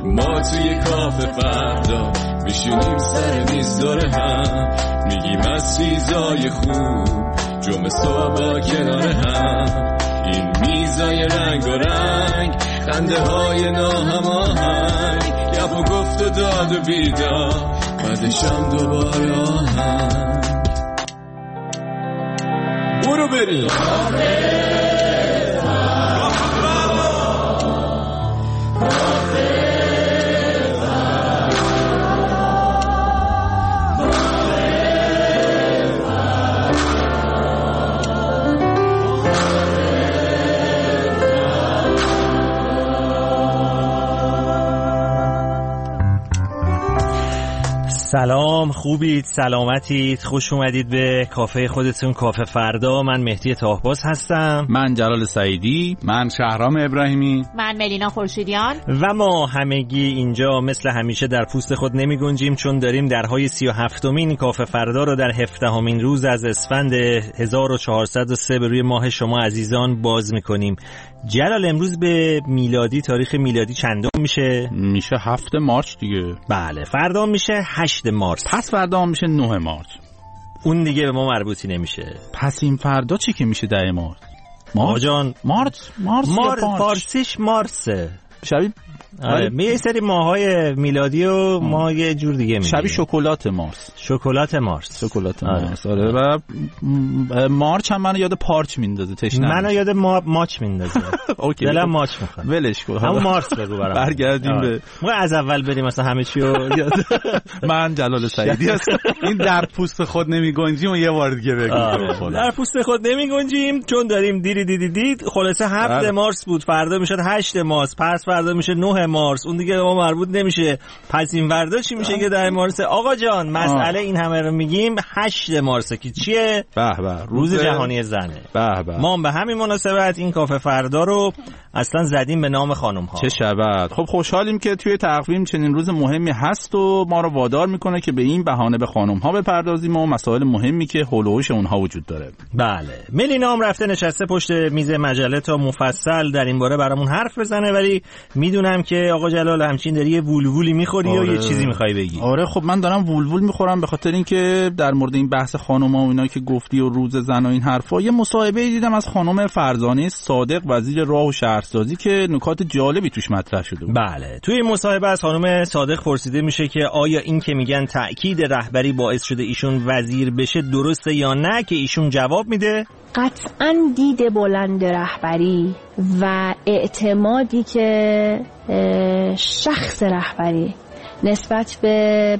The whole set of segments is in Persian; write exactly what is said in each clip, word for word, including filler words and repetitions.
ما توی کافه فردا میشینیم سر میز دور هم، میگیم از چیزای خوب جمعه صبح با کنار هم. این میزای رنگ و رنگ، خنده های ناهماهنگ، گپ و گفت و داد و بیدار، بعدشم دوباره آهنگ. برو بریم سلام، خوبید؟ سلامتید؟ خوش اومدید به کافه خودتون، کافه فردا. من مهدی طاهباز هستم. من جلال سعیدی. من شهرام ابراهیمی. من ملینا خورشیدیان. و ما همگی اینجا مثل همیشه در پوست خود نمی گنجیم، چون داریم درهای سی و هفتمین کافه فردا رو در هفدهمین روز از اسفند هزار و چهارصد و سه به روی ماه شما عزیزان باز میکنیم. جلال، امروز به میلادی، تاریخ میلادی چندم میشه؟ میشه هفت مارس دیگه. بله، فردا میشه هشت مارس. پس فردا میشه نه مارس. اون دیگه به ما مربوطی نمیشه. پس این فردا چی که میشه ده مارس؟ مارس جان مارس مارس مار... فارسیش مارسه. شبیه آره، می یه سری ماهای میلادی و ما یه جور دیگه میگیم. شبیه شکلات مارس. شکلات مارس. شکلات مارس. آره. و مارچ هم منو یاد پارچ میندازه. تشنه منو یاد ما... ماچ میندازه. اوکی. دلم ماچ میخواد. ولش کن. همون مارس بگو برام. برگردیم به ما از اول بریم مثلا همه چی رو یاد. من جلال سعیدی هستم. این در پوست خود نمیگنجیم و یه بار دیگه بگو. در پوست خود نمیگنجیم چون داریم دیری دیدی دید. خلاصه هفت مارس بود، فردا میشد هشت مارس، پس فردا میشه نه مارس. اون دیگه ما مربوط نمیشه. پس این فردا چی میشه که ده مارس؟ آقا جان مسئله این همه رو میگیم هشت مارس که چیه؟ به به، روز جهانی زنه. به به. ما به همین مناسبت این کافه فردا رو اصلا زدیم به نام خانم ها. چه شود. خب خوشحالیم که توی تقویم چنین روز مهمی هست و ما رو وادار میکنه که به این بهانه به خانم ها بپردازیم و مسائل مهمی که حول و حوش اونها وجود داره. بله، ملینا هم رفته نشسته پشت میز مجله تا مفصل در این باره برامون حرف بزنه، ولی میدونم که آقا جلال همچین داری یه وولوولی میخوری. آره. و یه چیزی میخوای بگی. آره خب من دارم وولوول میخورم به خاطر اینکه در مورد این بحث خانم ها و اینا که گفتی و روز زن و این حرفا، یه مصاحبه دیدم از خانم فرزانه صادق، وزیر راه و شهرسازی، که نکات جالبی توش مطرح شده بود. بله، توی این مصاحبه از خانم صادق پرسیده میشه که آیا این که میگن تأکید رهبری باعث شده ایشون وزیر بشه درسته یا نه، که ایشون جواب میده قطعاً دید بلند رهبری و اعتمادی که شخص رهبری نسبت به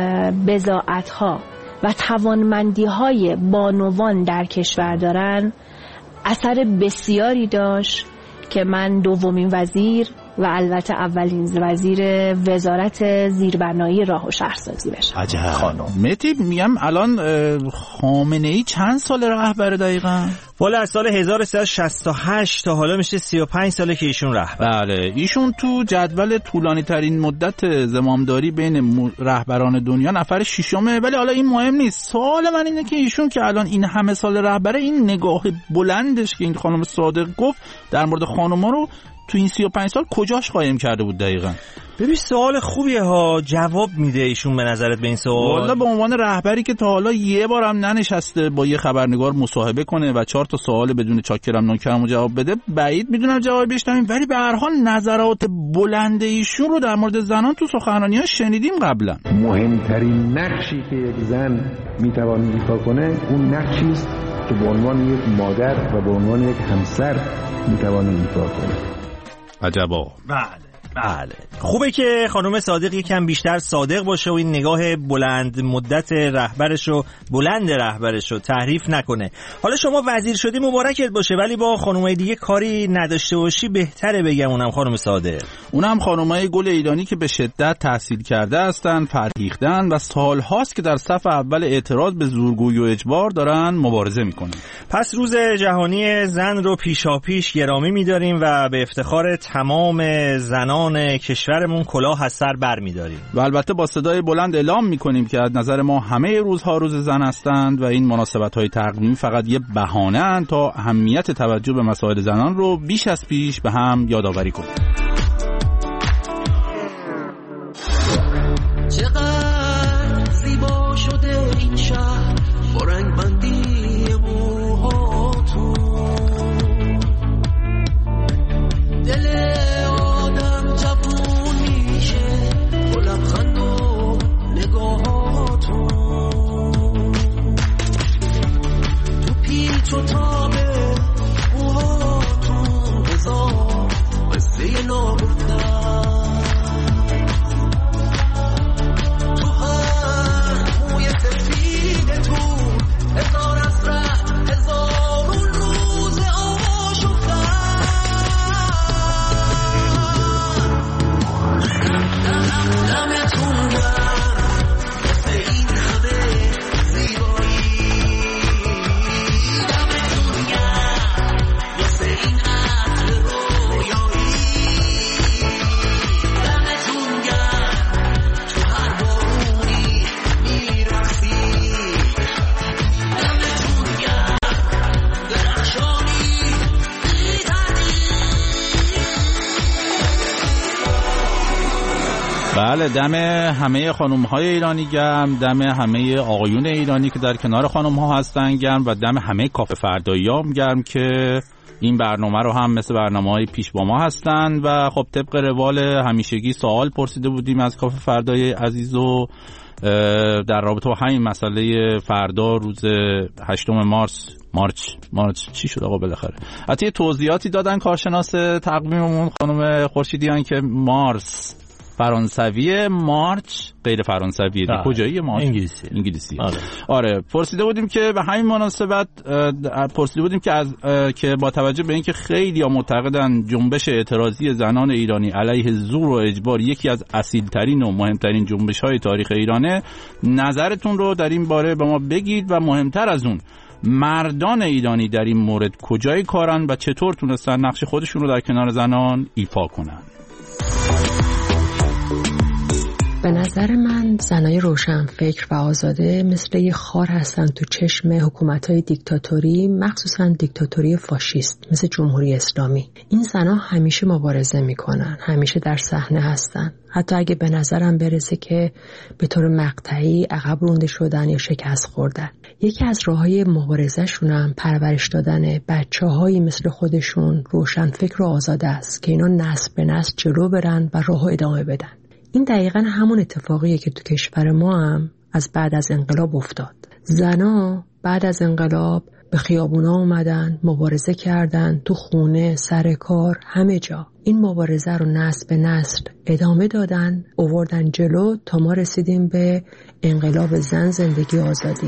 بضاعت‌ها و توانمندی‌های بانوان در کشور دارن اثر بسیاری داشت که من دومین وزیر و البته اولین وزیر وزارت زیربنایی راه و شهرسازی بشم. عجب خانم. مهدی میگم الان خامنه‌ای چند سال رهبر دقیقاً؟ والا از سال هزار و سیصد و شصت و هشت تا حالا میشه سی و پنج ساله که ایشون رهبر. بله، ایشون تو جدول طولانی ترین مدت زمامداری بین رهبران دنیا نفر ششمه. ولی حالا این مهم نیست. سوال من اینه که ایشون که الان این همه سال رهبره، این نگاه بلندش که این خانم صادق گفت در مورد خانم‌ها رو تو این سی و پنج سال کجاش قایم کرده بود دقیقاً؟ ببین سوال خوبیه ها. جواب میده ایشون به نظرت به این سوال؟ والا به عنوان رهبری که تا حالا یه بارم ننشسته با یه خبرنگار مصاحبه کنه و چهار تا سوال بدون چاکرم نوکرم جواب بده، بعید میدونم جواب بشنویم. ولی به هر حال نظرات بلند ایشون رو در مورد زنان تو سخنرانی‌ها شنیدیم قبلا. مهمترین نقشی که یک زن میتونه ایفا کنه اون نقشی است که به عنوان یک مادر و به عنوان یک همسر میتونه ایفا کنه. عجبا. بله بله، خوبه که خانم صادق یکم بیشتر صادق باشه و این نگاه بلند مدت رهبرش رو بلند رهبرش رو تحریف نکنه. حالا شما وزیر شدی مبارکت باشه، ولی با خانمای دیگه کاری نداشته باشی بهتره بگم اونم خانم صادق. اونم خانمای گل ایرانی که به شدت تحصیل کرده هستن، فرهیختن و سالهاست که در صف اول اعتراض به زورگویی و اجبار دارن مبارزه میکنن. پس روز جهانی زن رو پیشاپیش گرامی می‌داریم و به افتخار تمام زنان کشورمون کلاه از سر بر می‌داریم. و البته با صدای بلند اعلام می‌کنیم که از نظر ما همه روزها روز زن هستند و این مناسبت‌های تقویمی فقط یه بهانه‌اند تا اهمیت توجه به مسائل زنان رو بیش از پیش به هم یادآوری کنیم. پرده نابودن تو هر موی سفید تو هزار از ره هزار اون روز آشفتن دمتون گرم واسه این همه زیبایی دمتون گرم واسه این عطر رویایی دمتون گرم تو هر بارونی میرقصی دمتون گرم درخشانی بی‌تردید. بله، دم همه خانم های ایرانی گرم، دم همه آقایون ایرانی که در کنار خانم ها هستن گرم و دم همه کافه فردایی هم گرم که این برنامه رو هم مثل برنامه های پیش با ما هستن. و خب طبق روال همیشگی سوال پرسیده بودیم از کافه فردای عزیز و در رابطه با همین مسئله فردا روز هشتم مارس مارچ مارچ چی شد آقا بالاخره. حتی توضیحاتی دادن کارشناس تقویممون خانم خورشیدیان که مارس فرانسویه، مارچ غیر فرانسویه. کجاییه مارچ؟ انگلیسی. انگلیسی. آره. آره پرسیده بودیم که به همین مناسبت پرسیده بودیم که از که با توجه به اینکه خیلی ها معتقدن جنبش اعتراضی زنان ایرانی علیه زور و اجبار یکی از اصیلترین و مهمترین جنبش‌های تاریخ ایرانه، نظرتون رو در این باره به ما بگید و مهمتر از اون مردان ایرانی در این مورد کجای کارن و چطور تونستن نقش خودشون رو در کنار زنان ایفا کنن. به نظر من زنای روشنفکر و آزاده مثل یه خار هستن تو چشم حکومت‌های دیکتاتوری، مخصوصا دیکتاتوری فاشیست مثل جمهوری اسلامی. این زنا همیشه مبارزه میکنن، همیشه در صحنه هستن، حتی اگه به نظرم برسه که به طور مقطعی عقب رونده شدن یا شکست خوردن. یکی از راه‌های مبارزه‌شون هم پرورش دادن بچه‌هایی مثل خودشون روشنفکر و آزاده است که اینا نسل به نسل جلو برن و راهو ادامه بدن. این دقیقاً همون اتفاقیه که تو کشور ما هم از بعد از انقلاب افتاد. زنا بعد از انقلاب به خیابونا اومدن، مبارزه کردن، تو خونه، سر کار، همه جا. این مبارزه رو نسل به نسل ادامه دادن، آوردن جلو تا ما رسیدیم به انقلاب زن، زندگی، آزادی.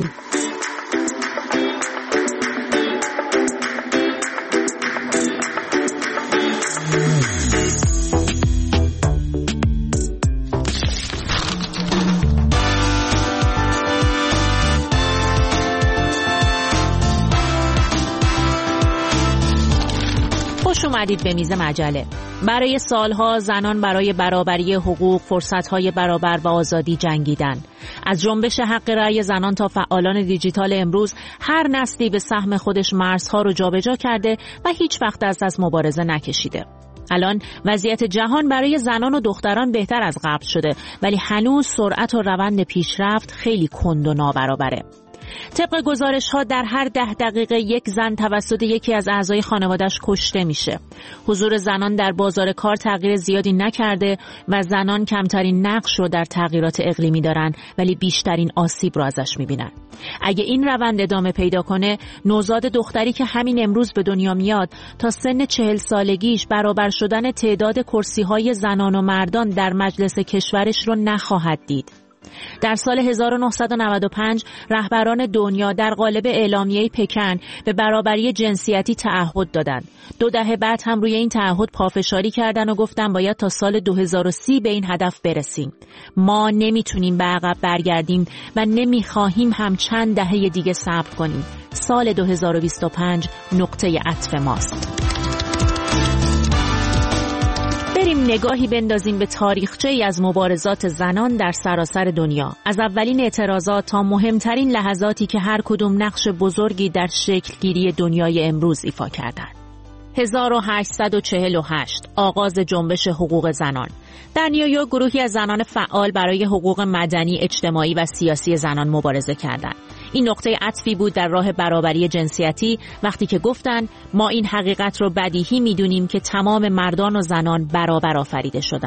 خوش اومدید به میز مجله. برای سالها زنان برای برابری حقوق، فرصت‌های برابر و آزادی جنگیدن. از جنبش حق رأی زنان تا فعالان دیجیتال امروز، هر نسلی به سهم خودش مرزها رو جابجا کرده و هیچ وقت دست از مبارزه نکشیده. الان وضعیت جهان برای زنان و دختران بهتر از قبل شده، ولی هنوز سرعت و روند پیشرفت خیلی کند و نابرابره. طبق گزارش‌ها در هر ده دقیقه یک زن توسط یکی از اعضای خانواده‌اش کشته میشه. حضور زنان در بازار کار تغییر زیادی نکرده و زنان کمترین نقش رو در تغییرات اقلیمی دارن، ولی بیشترین آسیب رو ازش میبینن. اگه این روند ادامه پیدا کنه، نوزاد دختری که همین امروز به دنیا میاد تا سن چهل سالگیش برابر شدن تعداد کرسی‌های زنان و مردان در مجلس کشورش رو نخواهد دید. در سال هزار و نهصد و نود و پنج رهبران دنیا در قالب اعلامیه پکن به برابری جنسیتی تعهد دادند. دو دهه بعد هم روی این تعهد پافشاری کردن و گفتن باید تا سال دو هزار و سی به این هدف برسیم. ما نمیتونیم به عقب برگردیم و نمیخواهیم هم چند دهه دیگه صبر کنیم. سال دو هزار و بیست و پنج نقطه عطف ماست. بریم نگاهی بندازیم به تاریخچه‌ای از مبارزات زنان در سراسر دنیا، از اولین اعتراضات تا مهمترین لحظاتی که هر کدوم نقش بزرگی در شکلگیری دنیای امروز ایفا کردند. هزار و هشتصد و چهل و هشت آغاز جنبش حقوق زنان. در نیویورک گروهی از زنان فعال برای حقوق مدنی، اجتماعی و سیاسی زنان مبارزه کردند. این نقطه عطفی بود در راه برابری جنسیتی، وقتی که گفتند ما این حقیقت رو بدیهی می‌دونیم که تمام مردان و زنان برابر آفریده شدند.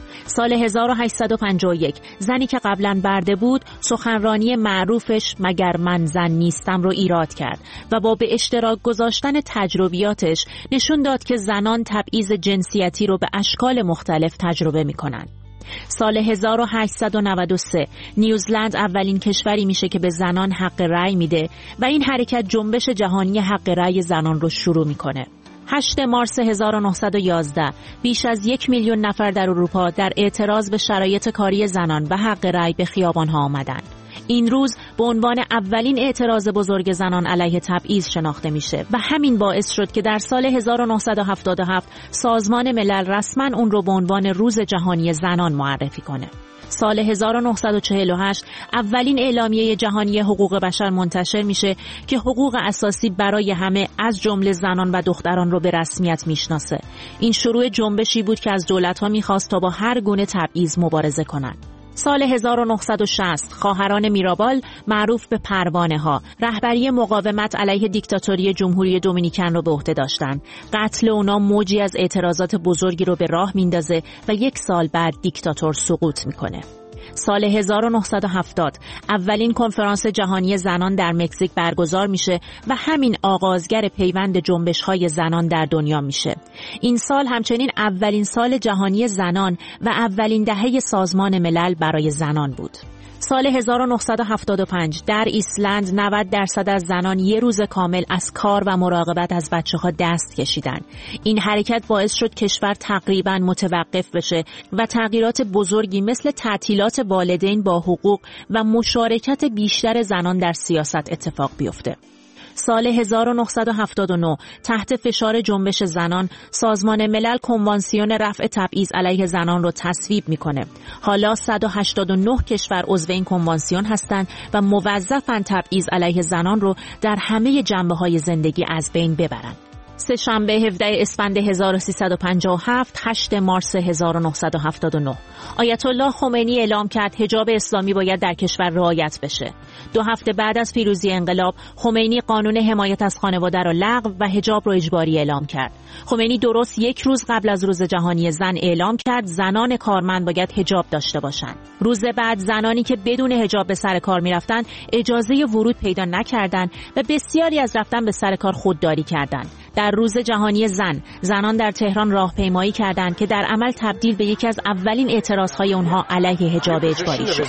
سال هزار و هشتصد و پنجاه و یک زنی که قبلا برده بود سخنرانی معروفش مگر من زن نیستم رو ایراد کرد و با به اشتراک گذاشتن تجربیاتش نشون داد که زنان تبعیض جنسیتی رو به اشکال مختلف تجربه می‌کنن. سال هزار و هشتصد و نود و سه نیوزلند اولین کشوری میشه که به زنان حق رأی میده و این حرکت جنبش جهانی حق رأی زنان رو شروع میکنه. هشتم مارس هزار و نهصد و یازده بیش از یک میلیون نفر در اروپا در اعتراض به شرایط کاری زنان و حق رأی به خیابان‌ها آمدند. این روز به عنوان اولین اعتراض بزرگ زنان علیه تبعیض شناخته میشه و همین باعث شد که در سال هزار و نهصد و هفتاد و هفت سازمان ملل رسما اون رو به عنوان روز جهانی زنان معرفی کنه. سال هزار و نهصد و چهل و هشت اولین اعلامیه جهانی حقوق بشر منتشر میشه که حقوق اساسی برای همه از جمله زنان و دختران رو به رسمیت میشناسه. این شروع جنبشی بود که از دولت‌ها میخواست تا با هر گونه تبعیض مبارزه کنند. سال هزار و نهصد و شصت خواهران میرابال معروف به پروانه ها رهبری مقاومت علیه دیکتاتوری جمهوری دومینیکن رو به عهده داشتن. قتل اونا موجی از اعتراضات بزرگی رو به راه میندازه و یک سال بعد دیکتاتور سقوط میکنه. سال هزار و نهصد و هفتاد اولین کنفرانس جهانی زنان در مکزیک برگزار میشه و همین آغازگر پیوند جنبش‌های زنان در دنیا میشه. این سال همچنین اولین سال جهانی زنان و اولین دهه سازمان ملل برای زنان بود. سال هزار و نهصد و هفتاد و پنج در ایسلند نود درصد از زنان یه روز کامل از کار و مراقبت از بچه‌ها دست کشیدن. این حرکت باعث شد کشور تقریباً متوقف بشه و تغییرات بزرگی مثل تعطیلات والدین با حقوق و مشارکت بیشتر زنان در سیاست اتفاق بیفته. سال هزار و نهصد و هفتاد و نه تحت فشار جنبش زنان سازمان ملل کنوانسیون رفع تبعیض علیه زنان رو تصویب میکنه. حالا صد و هشتاد و نه کشور عضو این کنوانسیون هستند و موظفن تبعیض علیه زنان رو در همه جنبه‌های زندگی از بین ببرن. سه شنبه هفدهم اسفند هزار و سیصد و پنجاه و هفت هشتم مارس هزار و نهصد و هفتاد و نه آیت الله خمینی اعلام کرد حجاب اسلامی باید در کشور رعایت بشه. دو هفته بعد از پیروزی انقلاب خمینی قانون حمایت از خانواده را لغو و حجاب را اجباری اعلام کرد. خمینی درست یک روز قبل از روز جهانی زن اعلام کرد زنان کارمند باید حجاب داشته باشند. روز بعد زنانی که بدون حجاب به سر کار می‌رفتند اجازه ورود پیدا نکردند و بسیاری از رفتن به سر کار خودداری کردند. در روز جهانی زن زنان در تهران راهپیمایی کردند که در عمل تبدیل به یکی از اولین اعتراضهای اونها علیه حجاب اجباری شد.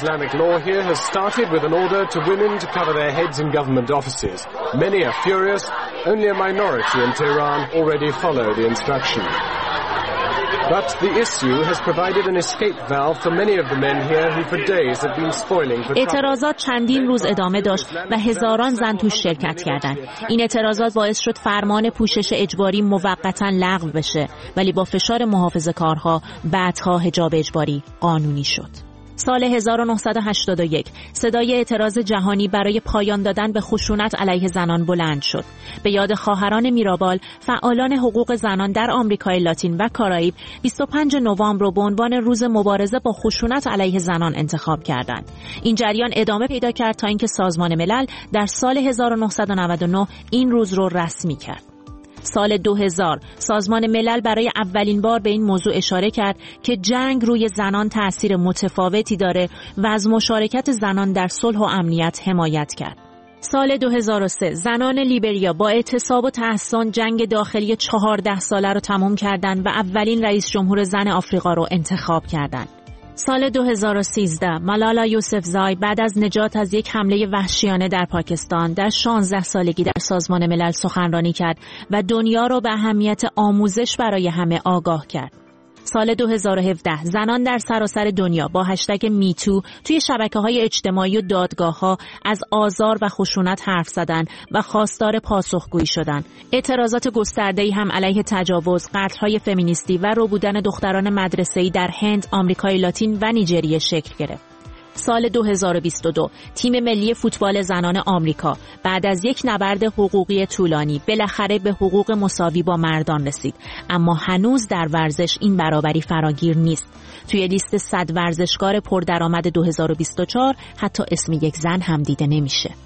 But the issue has provided an escape valve for many of the men here who for days have been spoiling for اعتراضات چندین روز ادامه داشت و هزاران زن توش شرکت کردند. این اعتراضات باعث شد فرمان پوشش اجباری موقتا لغو بشه ولی با فشار محافظه‌کارها بعدها حجاب اجباری قانونی شد. سال هزار و نهصد و هشتاد و یک صدای اعتراض جهانی برای پایان دادن به خشونت علیه زنان بلند شد. به یاد خواهران میرابال فعالان حقوق زنان در آمریکای لاتین و کارائیب بیست و پنجم نوامبر رو به عنوان روز مبارزه با خشونت علیه زنان انتخاب کردند. این جریان ادامه پیدا کرد تا اینکه سازمان ملل در سال هزار و نهصد و نود و نه این روز رو رسمی کرد. سال دو هزار سازمان ملل برای اولین بار به این موضوع اشاره کرد که جنگ روی زنان تأثیر متفاوتی داره و از مشارکت زنان در صلح و امنیت حمایت کرد. سال دو هزار و سه زنان لیبریا با اعتصاب و تحصن جنگ داخلی چهارده ساله رو تمام کردند و اولین رئیس جمهور زن آفریقا رو انتخاب کردند. سال دو هزار و سیزده مالالا یوسفزای بعد از نجات از یک حمله وحشیانه در پاکستان در شانزده سالگی در سازمان ملل سخنرانی کرد و دنیا را به اهمیت آموزش برای همه آگاه کرد. سال دو هزار و هفده زنان در سراسر دنیا با هشتگ میتو توی شبکه‌های اجتماعی و دادگاه‌ها از آزار و خشونت حرف زدن و خواستار پاسخگویی شدند. اعتراضات گسترده‌ای هم علیه تجاوز، قتل‌های فمینیستی و ربودن دختران مدرسه‌ای در هند، آمریکای لاتین و نیجریه شکل گرفت. سال دو هزار و بیست و دو تیم ملی فوتبال زنان آمریکا بعد از یک نبرد حقوقی طولانی بالاخره به حقوق مساوی با مردان رسید، اما هنوز در ورزش این برابری فراگیر نیست. توی لیست صد ورزشکار پردرآمد دو هزار و بیست و چهار حتی اسم یک زن هم دیده نمیشه.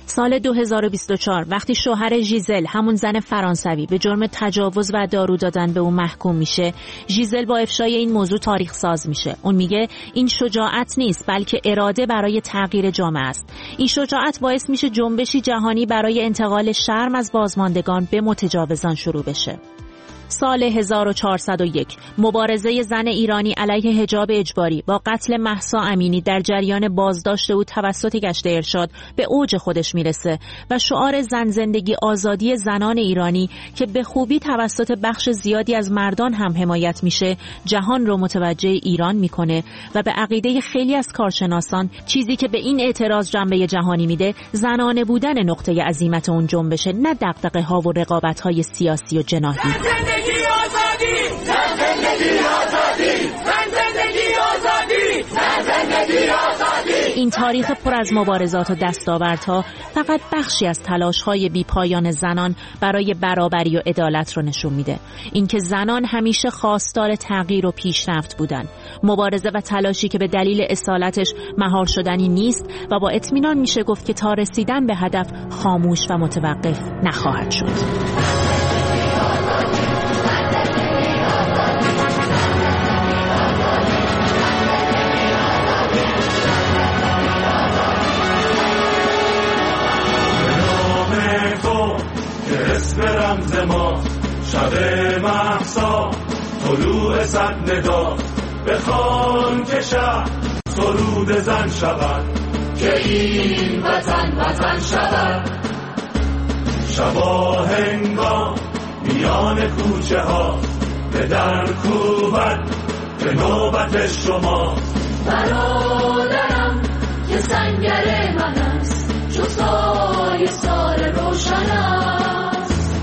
سال دو هزار و بیست و چهار وقتی شوهر ژیزل، همون زن فرانسوی، به جرم تجاوز و دارو دادن به اون محکوم میشه، ژیزل با افشای این موضوع تاریخ ساز میشه. اون میگه این شجاعت نیست بلکه اراده برای تغییر جامعه است. این شجاعت باعث میشه جنبشی جهانی برای انتقال شرم از بازماندگان به متجاوزان شروع بشه. سال هزار و چهارصد و یک مبارزه زن ایرانی علیه حجاب اجباری با قتل مهسا امینی در جریان بازداشت او توسط گشت ارشاد به اوج خودش میرسه و شعار زن زندگی آزادی زنان ایرانی که به خوبی توسط بخش زیادی از مردان هم حمایت میشه جهان رو متوجه ایران میکنه و به عقیده خیلی از کارشناسان چیزی که به این اعتراض جنبه جهانی میده زنانه بودن نقطه عزیمت اون جنبشه، نه دغدغه ها و رقابت های سیاسی و جناحی. این تاریخ پر از مبارزات و دستاوردها فقط بخشی از تلاش‌های بی‌پایان زنان برای برابری و عدالت رو نشون میده. اینکه زنان همیشه خواستار تغییر و پیشرفت بودن، مبارزه و تلاشی که به دلیل اصالتش مهار شدنی نیست و با اطمینان میشه گفت که تا رسیدن به هدف خاموش و متوقف نخواهد شد. اسم رمز ما شب مهسا طلوع صد ندا بخوان که شب سرود زن شود که این وطن وطن شود. شبا هنگام میان کوچه ها به در کوبت به نوبت شما. برادرم که سنگر من است چو سایه سار روشن است،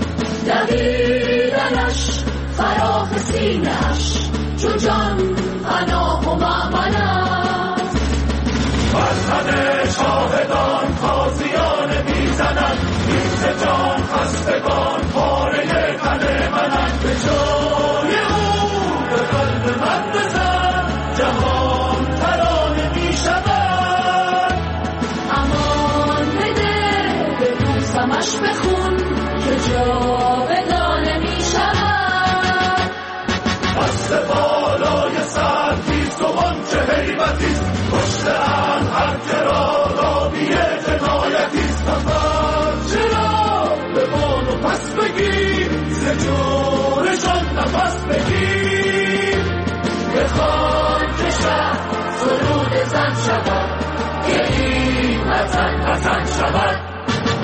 دویدنش فراخ سینه‌اش چو جان پناه و مأمن است. مذهب شاهدان تازیانه میزنند این ز جان خستگان پاره تن منند. به جای او به قلب من بزن جهان ترانه میشود. امان بده به دوستمش بخون که جاودانه میشود. دست بالای سر تیز و منچه حیبتیست پشت ان هر کرا رابیه جنایتیست. نفر چرا به بانو پس بگیر ز جورشان نفس بگیر. بخوان که شب سرود زن شود که این وطن وطن شود.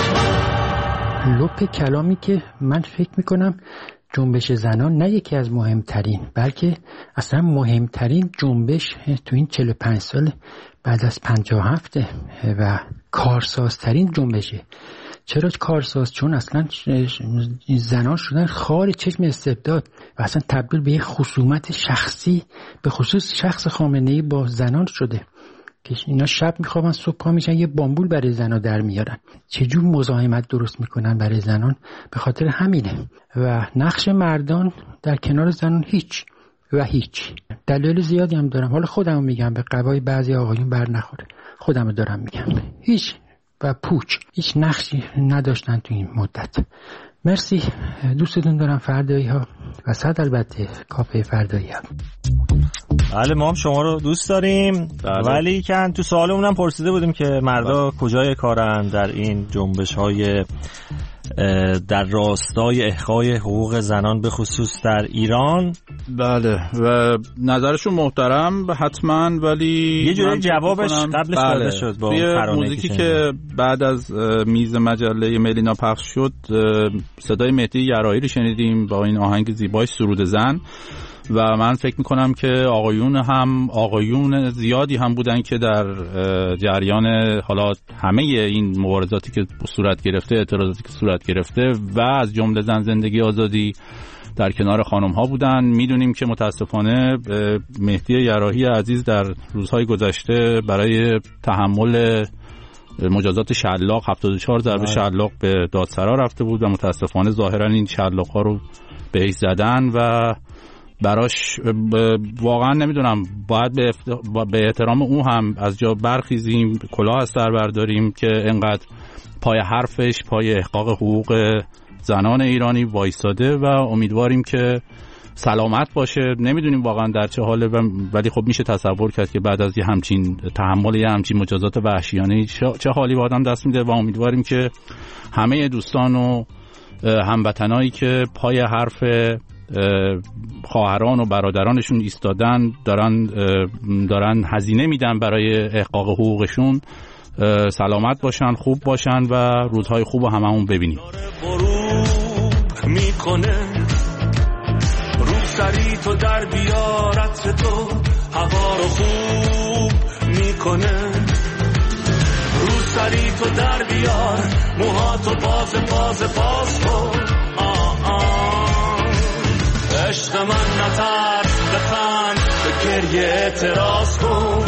لپ کلامی که من فکر میکنم جنبش زنان نه یکی از مهمترین بلکه اصلا مهمترین جنبش تو این چهل و پنج سال بعد از پنجاه و هفت و کارسازترین جنبشه. چرا کارساز؟ چون اصلا زنان شدن خار چشم استبداد و اصلا تبدیل به یک خصومت شخصی به خصوص شخص خامنه‌ای با زنان شده که اینا شب میخوابن صبح پا میشن یه بامبول برای زنا در میارن. چجور مزاحمت درست میکنن برای زنان؟ به خاطر همینه. و نقش مردان در کنار زنان هیچ و هیچ. دلایل زیادی هم دارم، حالا خودمو میگم به قبای بعضی آقایون بر نخوره، خودمو دارم میگم هیچ و پوچ هیچ نقشی نداشتن تو این مدت. مرسی، دوستتون دارم فردایی ها و صد البته کافه فردایی ها. بله ما هم شما رو دوست داریم. بله. ولی که تو سوالمون هم پرسیده بودیم که مردا بله. کجای کارن در این جنبش های در راستای احقای حقوق زنان به خصوص در ایران. بله و نظرشون محترم حتما، ولی یه جوری جوابش قبلش داده بله. شد با موزیکی که بعد از میز مجله ملینا پخش شد صدای مهدی یرایی رو شنیدیم با این آهنگ زیبای سرود زن و من فکر میکنم که آقایون هم آقایون زیادی هم بودن که در جریان حالا همه این مبارزاتی که صورت گرفته، اعتراضاتی که صورت گرفته و از جمله زن زندگی آزادی در کنار خانم ها بودن. میدونیم که متاسفانه مهدی یراحی عزیز در روزهای گذشته برای تحمل مجازات شلاق هفتاد و چهار ضربه شلاق به دادسرا رفته بود و متاسفانه ظاهرا این شلاق ها رو بهش زدن و براش واقعا نمیدونم باید به احترام او هم از جا برخیزیم، کلاه از سر برداریم که انقدر پای حرفش، پای احقاق حقوق زنان ایرانی وایساده و امیدواریم که سلامت باشه. نمیدونیم واقعا در چه حاله، ولی خب میشه تصور کرد که بعد از یه همچین تحمل یه همچین مجازات وحشیانه چه حالی به آدم دست میده و امیدواریم که همه دوستان و هموطنایی که پای حرف خواهران و برادرانشون ایستادن دارن دارن هزینه میدن برای احقاق حقوقشون سلامت باشن، خوب باشن و روزهای خوب رو هممون ببینیم. سری تو در بیارت تو هوا رو خوب میکنه، رو سری تو در بیار موهاتو باز باز باز کن. آه آه عشق من نترس، بخند، به گریه اعتراض کن.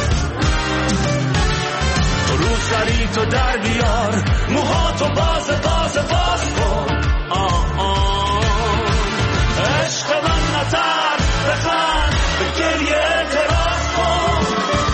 رو سری تو در بیار موهاتو باز باز باز کن. آه آه عشق من نترس، بخند، به گریه اعتراض کن.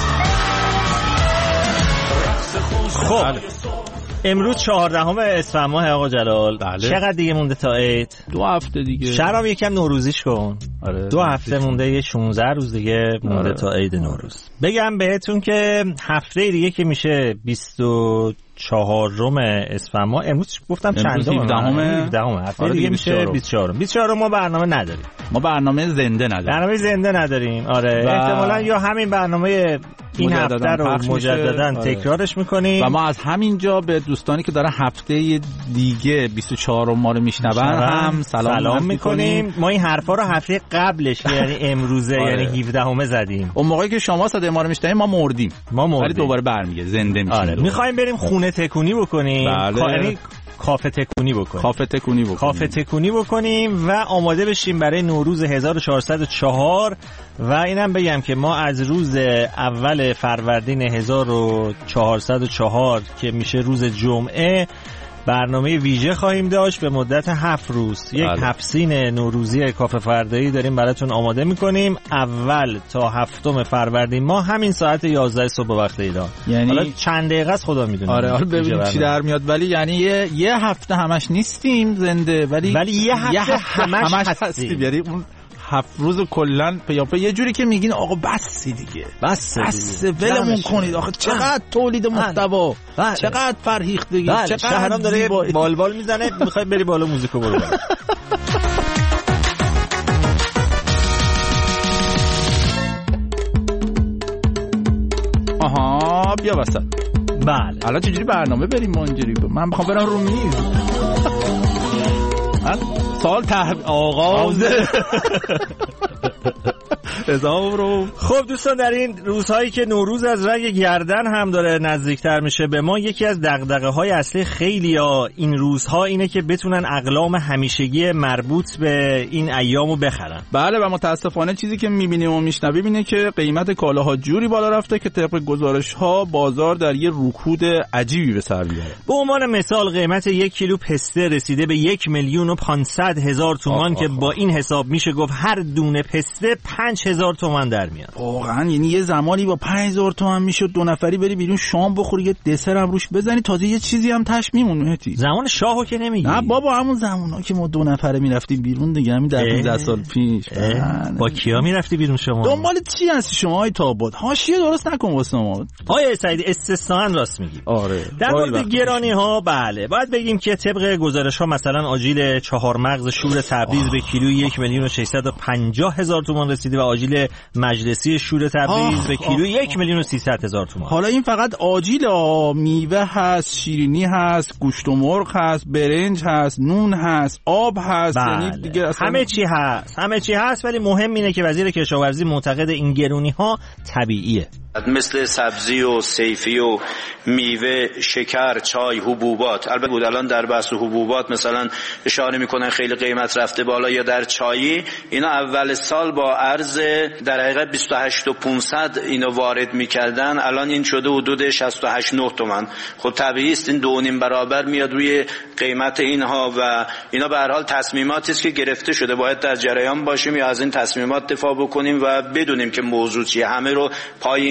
خب امروز چهاردهم اسفند ماه آقا جلال. بله. چقدر دیگه مونده تا عید؟ دو هفته دیگه. شرام یکم نوروزیش کن. آره. دو هفته مونده، یه شانزده روز دیگه مونده آره. تا عید نوروز. بگم بهتون که هفته دیگه که میشه بیست و چهارم اسفند ماه، امروز گفتم چندم؟ هفدهم. هفته دیگه میشه بیست و چهارم. بیست و چهارم ما برنامه نداریم. ما برنامه زنده نداریم. برنامه زنده نداریم. آره. احتمالاً یا همین برنامه این هفته رو مجدداً تکرارش میکنیم و ما از همینجا به دوستانی که دارن هفته دیگه بیست و چهارم ما رو میشنون هم سلام, سلام میکنیم. ما این حرفا رو هفته قبلش یعنی امروزه آره. یعنی هفدهم زدیم. اون موقعی که شما صدای ما رو میشنوید ما مردیم. ما مردیم. ولی دوباره برمیگه، زنده میشیم. آره. میخوایم بریم خونه تکونی بکنیم. بله. یعنی کافه تکونی بکنیم. کافه تکونی بکنیم. کافه تکونی بکنیم و آماده بشیم برای نوروز هزار و چهارصد و چهار. و اینم بگم که ما از روز اول فروردین هزار و چهارصد و چهار که میشه روز جمعه برنامه ویژه خواهیم داشت به مدت هفت روز. یک بله. هفت سین نوروزی کافه فردایی داریم براتون آماده میکنیم. اول تا هفتم فروردین ما همین ساعت یازده صبح وقت ایران. یعنی حالا چند دقیقه است خدا میدونه. آره حالا ببینیم چی در میاد. ولی یعنی یه, یه هفته همش نیستیم زنده، ولی ولی یه هفته, یه هفته همش, همش هستیم. هستیم. یعنی اون هفت روز کلن پیاپی یه جوری که میگین آقا بسی دیگه، بس بس ولمون کنید. آخه چقدر تولید محتوا، چقدر فرهیختگی، چقدر شهرام داره بال بال میزنه. میخوای بری بالا موزیکو برو بالا. آها بیا وسط. بله الان چجوری برنامه بریم ما اینجوری؟ من میخوام برم رو میز. سال ته آغاز ازام رو. خب دوستان، در این روزهایی که نوروز از رنگ گردن هم داره نزدیکتر میشه به ما، یکی از دغدغه‌های اصلی خیلیا این روزها اینه که بتونن اقلام همیشگی مربوط به این ایامو بخرن. بله و متاسفانه چیزی که میبینیم و میشنویم اینه که قیمت کالاها جوری بالا رفته که طبق گزارش‌ها بازار در یه رکود عجیبی به سر میبره. به عنوان مثال قیمت یک کیلو پسته رسیده به یک میلیون و پانصد هزار تومان که با این حساب میشه گفت هر دونه پسته پنج هزار تومان در میاد. واقعا یعنی یه زمانی با پنج هزار تومان میشد دو نفری بری بیرون شام بخوری، یه دسر هم روش بزنی، تازه یه چیزی هم تاش میمونه. هتی زمان شاهو که نمیگی. نه بابا همون زمانا که ما دو نفره میرفتیم بیرون دیگه، همین در پانزده سال پیش. با کیا میرفتی بیرون شما؟ دنبال چی هستی شما های تابوت؟ حاشیه درست نکن واسه ما. آیه سعید استثناً راست میگی. آره. در مورد گرانی ها بله باید بگیم که طبق گزارش ها مثلا آجیل چهار مغز شور تبریز به کیلوی یک میلیون و ششصد و پنجاه هزار تومان رسیده و آجیل مجلسی شور تبریز به کیلوی یک میلیون و سیصد هزار تومان. حالا این فقط آجیل ها، میوه هست، شیرینی هست، گوشت و مرغ هست، برنج هست، نون هست، آب هست. بله. یعنی دیگه اصلا همه چی هست، همه چی هست. ولی مهم اینه که وزیر کشاورزی معتقد این گرونی ها طبیعیه، مثل سبزی و صیفی و میوه، شکر، چای، حبوبات. البته بود الان در بحث حبوبات مثلا اشاره میکنن خیلی قیمت رفته بالا، یا در چایی اینا اول سال با ارز در حقیقت بیست و هشت و پانصد اینو وارد میکردن، الان این شده حدود شصت و هشت نه تومن. خب طبیعی است این دو نیم برابر میاد روی قیمت اینها و اینا به هر حال تصمیماتی است که گرفته شده، باید در جریان باشیم یا از این تصمیمات دفاع بکنیم و بدونیم که موضوع چیه. همه رو پای این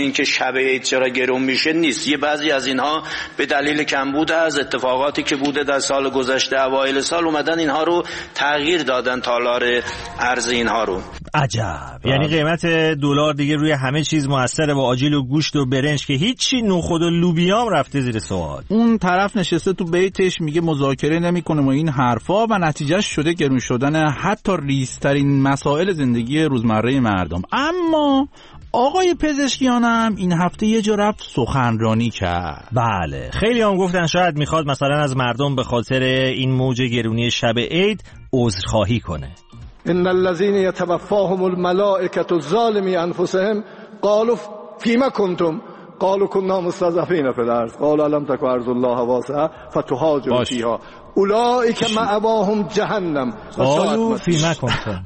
اینکه شب عید چرا گرون میشه نیست. یه بعضی از اینها به دلیل کمبود از اتفاقاتی که بوده در سال گذشته اوایل سال اومدن اینها رو تغییر دادن، تالار ارز اینها رو. عجب. یعنی قیمت دلار دیگه روی همه چیز موثره و آجیل و گوشت و برنج که هیچی، نخود و لوبیام رفته زیر سوال. اون طرف نشسته تو بیتش میگه مذاکره نمیکنه و این حرفا و نتیجهش شده گرون شدن حتی ریزترین مسائل زندگی روزمره مردم. اما آقای پزشکیانم این هفته یه جا رفت سخنرانی کرد. بله، خیلی هم گفتن شاید میخواد مثلا از مردم به خاطر این موج گرونی شب عید عذرخواهی کنه. ان الذين يتوفاهم الملائكه ظالمي انفسهم قالوا فيما كنتم قالوا كنا مستضعفين في الارض قالوا الم تكن ارض الله واسعه فتهاجروا فيها اولئك مأواهم جهنم قالوا فيما كنتم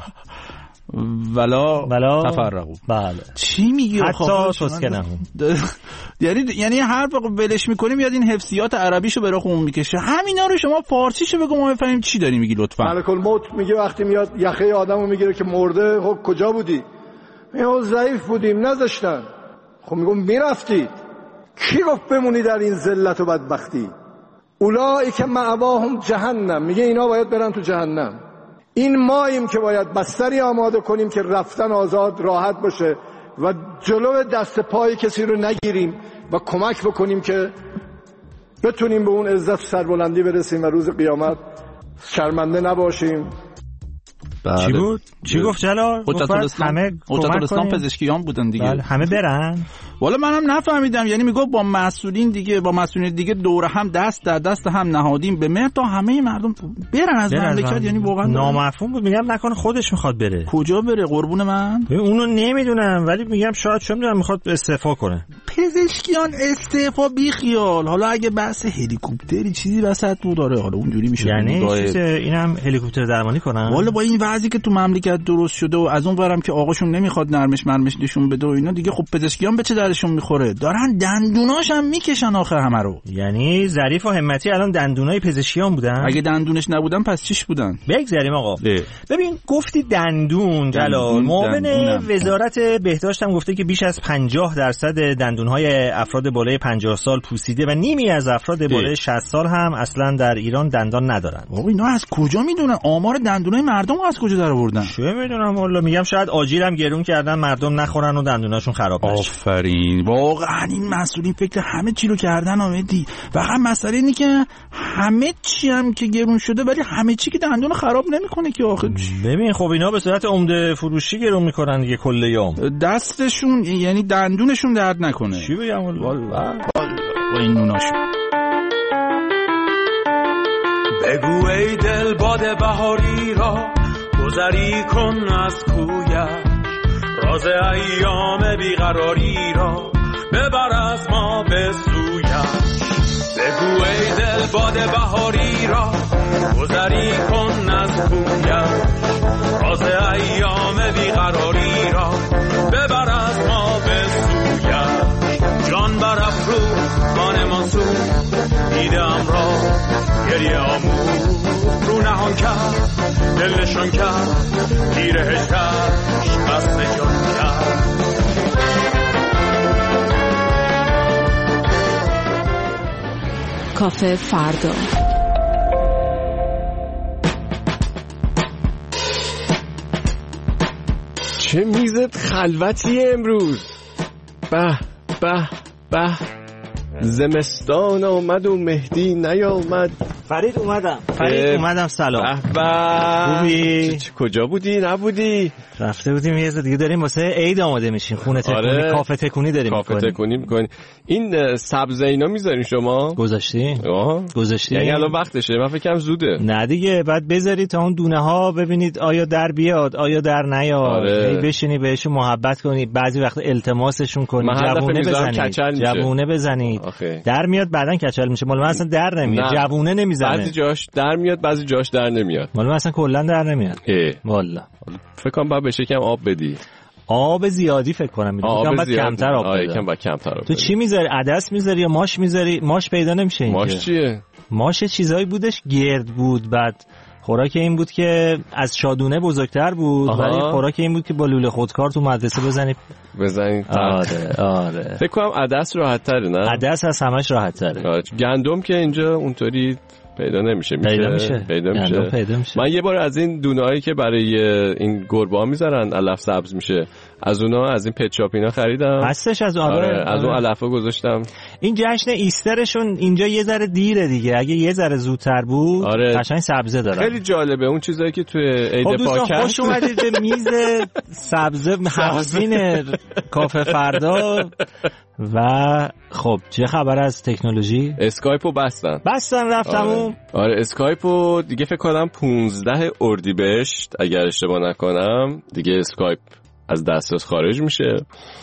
ولا ولا تفرقوا. بله چی میگی حتی تسکنهم؟ یعنی یعنی حرف ولش میکنیم یاد این حفظیات عربیشو برای خون میکشه. همینا رو شما فارسیشو بگو ما بفهمیم چی داری میگی لطفا. ملک الموت میگه وقتی میاد یخه آدمو میگیره که مرده، خب کجا بودی؟ میگه ضعیف بودیم نذاشتن. خب میگم میرفتی. کی گفت بمونی در این ذلت و بدبختی؟ اولئک مأواهم جهنم، میگه اینا باید برن تو جهنم. این ماییم که باید بستری آماده کنیم که رفتن آزاد راحت باشه و جلو دست پای کسی رو نگیریم و کمک بکنیم که بتونیم به اون عزت و سربلندی برسیم و روز قیامت شرمنده نباشیم. چی بود؟ چی گفت جلال؟ حجت الاسلام همه حجت الاسلام پزشکیان بودن دیگه. بله همه برن. والا منم نفهمیدم، یعنی میگه با مسئولین دیگه با مسئولین دیگه دور هم دست در دست هم نهادیم به مهر تا همه مردم برن از مملکت. یعنی واقعا نامفهوم بود. میگم نکنه خودش میخواد بره. کجا بره قربون من؟ اونو نمیدونم ولی میگم شاید چه میدونم میخواد استعفا کنه. پزشکیان استعفا بی خیال. حالا اگه بحث هلیکوپتری چیزی وسط بود داره حالا اونجوری میشه. یعنی چیز اینم هلیکوپتر درمانی کنن. والا با این وضعی که تو مملکت درست شده و از اون ورم که آقاشون نمیخواد نرمش مرمش نشون بده و اینا دیگه، خب پزشکیان به چه درشون میخوره؟ دارن دندوناش هم میکشن آخر همه رو. یعنی ظریف و همتی الان دندونای پزشکیان بودن؟ اگه دندونش نبودن پس چیش بودن؟ بگذاریم آقا. ده. ببین گفتی دندون جلال، معاون وزارت بهداشت هم گفته که بیش از پنجاه درصد دندونهای افراد بالای پنجاه سال پوسیده و نیمی از افراد بالای شصت سال هم اصلا در ایران دندان ندارن. بابا اینا از کجا میدونن آمار دندونای مردم از کجا در آوردن؟ چه میدونم والله. میگم شاید آجیل هم گرون کردن مردم نخورن و دندوناشون خراب نشه. آفرین. واقعا این مسئولین فکر همه چی رو کردن آمدی. واقعا مسئله اینه که همه چی هم که گرون شده ولی همه چی که دندون خراب نمیکنه که آخه. ببین خب اینا به صورت عمده فروشی گرون میکنن دیگه کل یوم. دستشون یعنی دندونشون درد نکنه. چی بگم والله. با این نوناشون. بگو ای دل باد بهاری را گذری کن از کویش، راز ایام بیقراری را ببر از ما به سویش. بگو ای دل باد بهاری را گذری کن از کویش، راز ایام بیقراری را ببر از ما به سویش. جان بر افرو خانه منصور دیدم را گریه آموز رو نهان کرد، دل نشان کرد تیر هشتش قصد جان کرد. کافه فردا. چه میزت خلوتیه امروز. به به به زمستان آمد و مهدی نیامد. فرید اومدم فرید اومدم سلام. خوبی؟ کجا بودی؟ نبودی؟ رفته بودیم یه دیگه داریم واسه عید آماده میشیم. خونه تکونی آره. کافه تکونی داریم کافه میکنیم. تکونی میکنیم. این سبزه اینا میذارین شما؟ گذاشتی؟ گذاشتی؟ یعنی الان وقتشه؟ من فکرم زوده. نه دیگه بعد بذاری تا اون دونه ها ببینید آیا در بیاد آیا در نیاد. آره. بشینی بهشون محبت کنی، بعضی وقت التماسشون کنی، جوونه بزنید جوونه بزنید آخه. در میاد بعدن کچل میشه. مال من اصلا در نمیاد. جوونه نمیزنه. بعضی جاش در میاد بعضی جاش در نمیاد. مال من اصلا کلا در نمیاد. والله فکر کنم باید بشه کم آب بدی. آب زیادی فکر کنم میدونم. آب باید کمتر آب بدی. آره کم باید کمتر آب تو چی میذاری؟ عدس میذاری یا ماش میذاری؟ ماش پیدا نمیشه اینجا. ماش چیه؟ ماش چیزایی بودش گرد بود بعد خوراک این بود که از شادونه بزرگتر بود، ولی خوراک این بود که با لوله خودکار تو مدرسه بزنی بزنی. آره آره. فکر کنم عدس راحت تره نه؟ عدس از همش راحت تره. گندم که اینجا اونطوری پیدا نمیشه. پیدا میشه. پیدا میشه. پیدا میشه. من یه بار از این دونه‌هایی که برای این گربه ها میذارن علف سبز میشه، از اونا از این پت شاپ اینا خریدم. هستش از آره. آره. از اون علفا گذاشتم. این جشن ایسترشون اینجا یه ذره دیره دیگه. اگه یه ذره زودتر بود آره. قشنگ سبزه دارن. خیلی جالبه اون چیزایی که توی عید پاکت. دوستان خوش اومدید به میز سبزه هفت‌زین کافه فردا. و خب چه خبر از تکنولوژی؟ اسکایپو بستن بستن رفتم. آره, آره اسکایپو دیگه فکر کنم پونزده اردیبهشت اگر اشتباه نکنم دیگه اسکایپ از دسترس خارج میشه.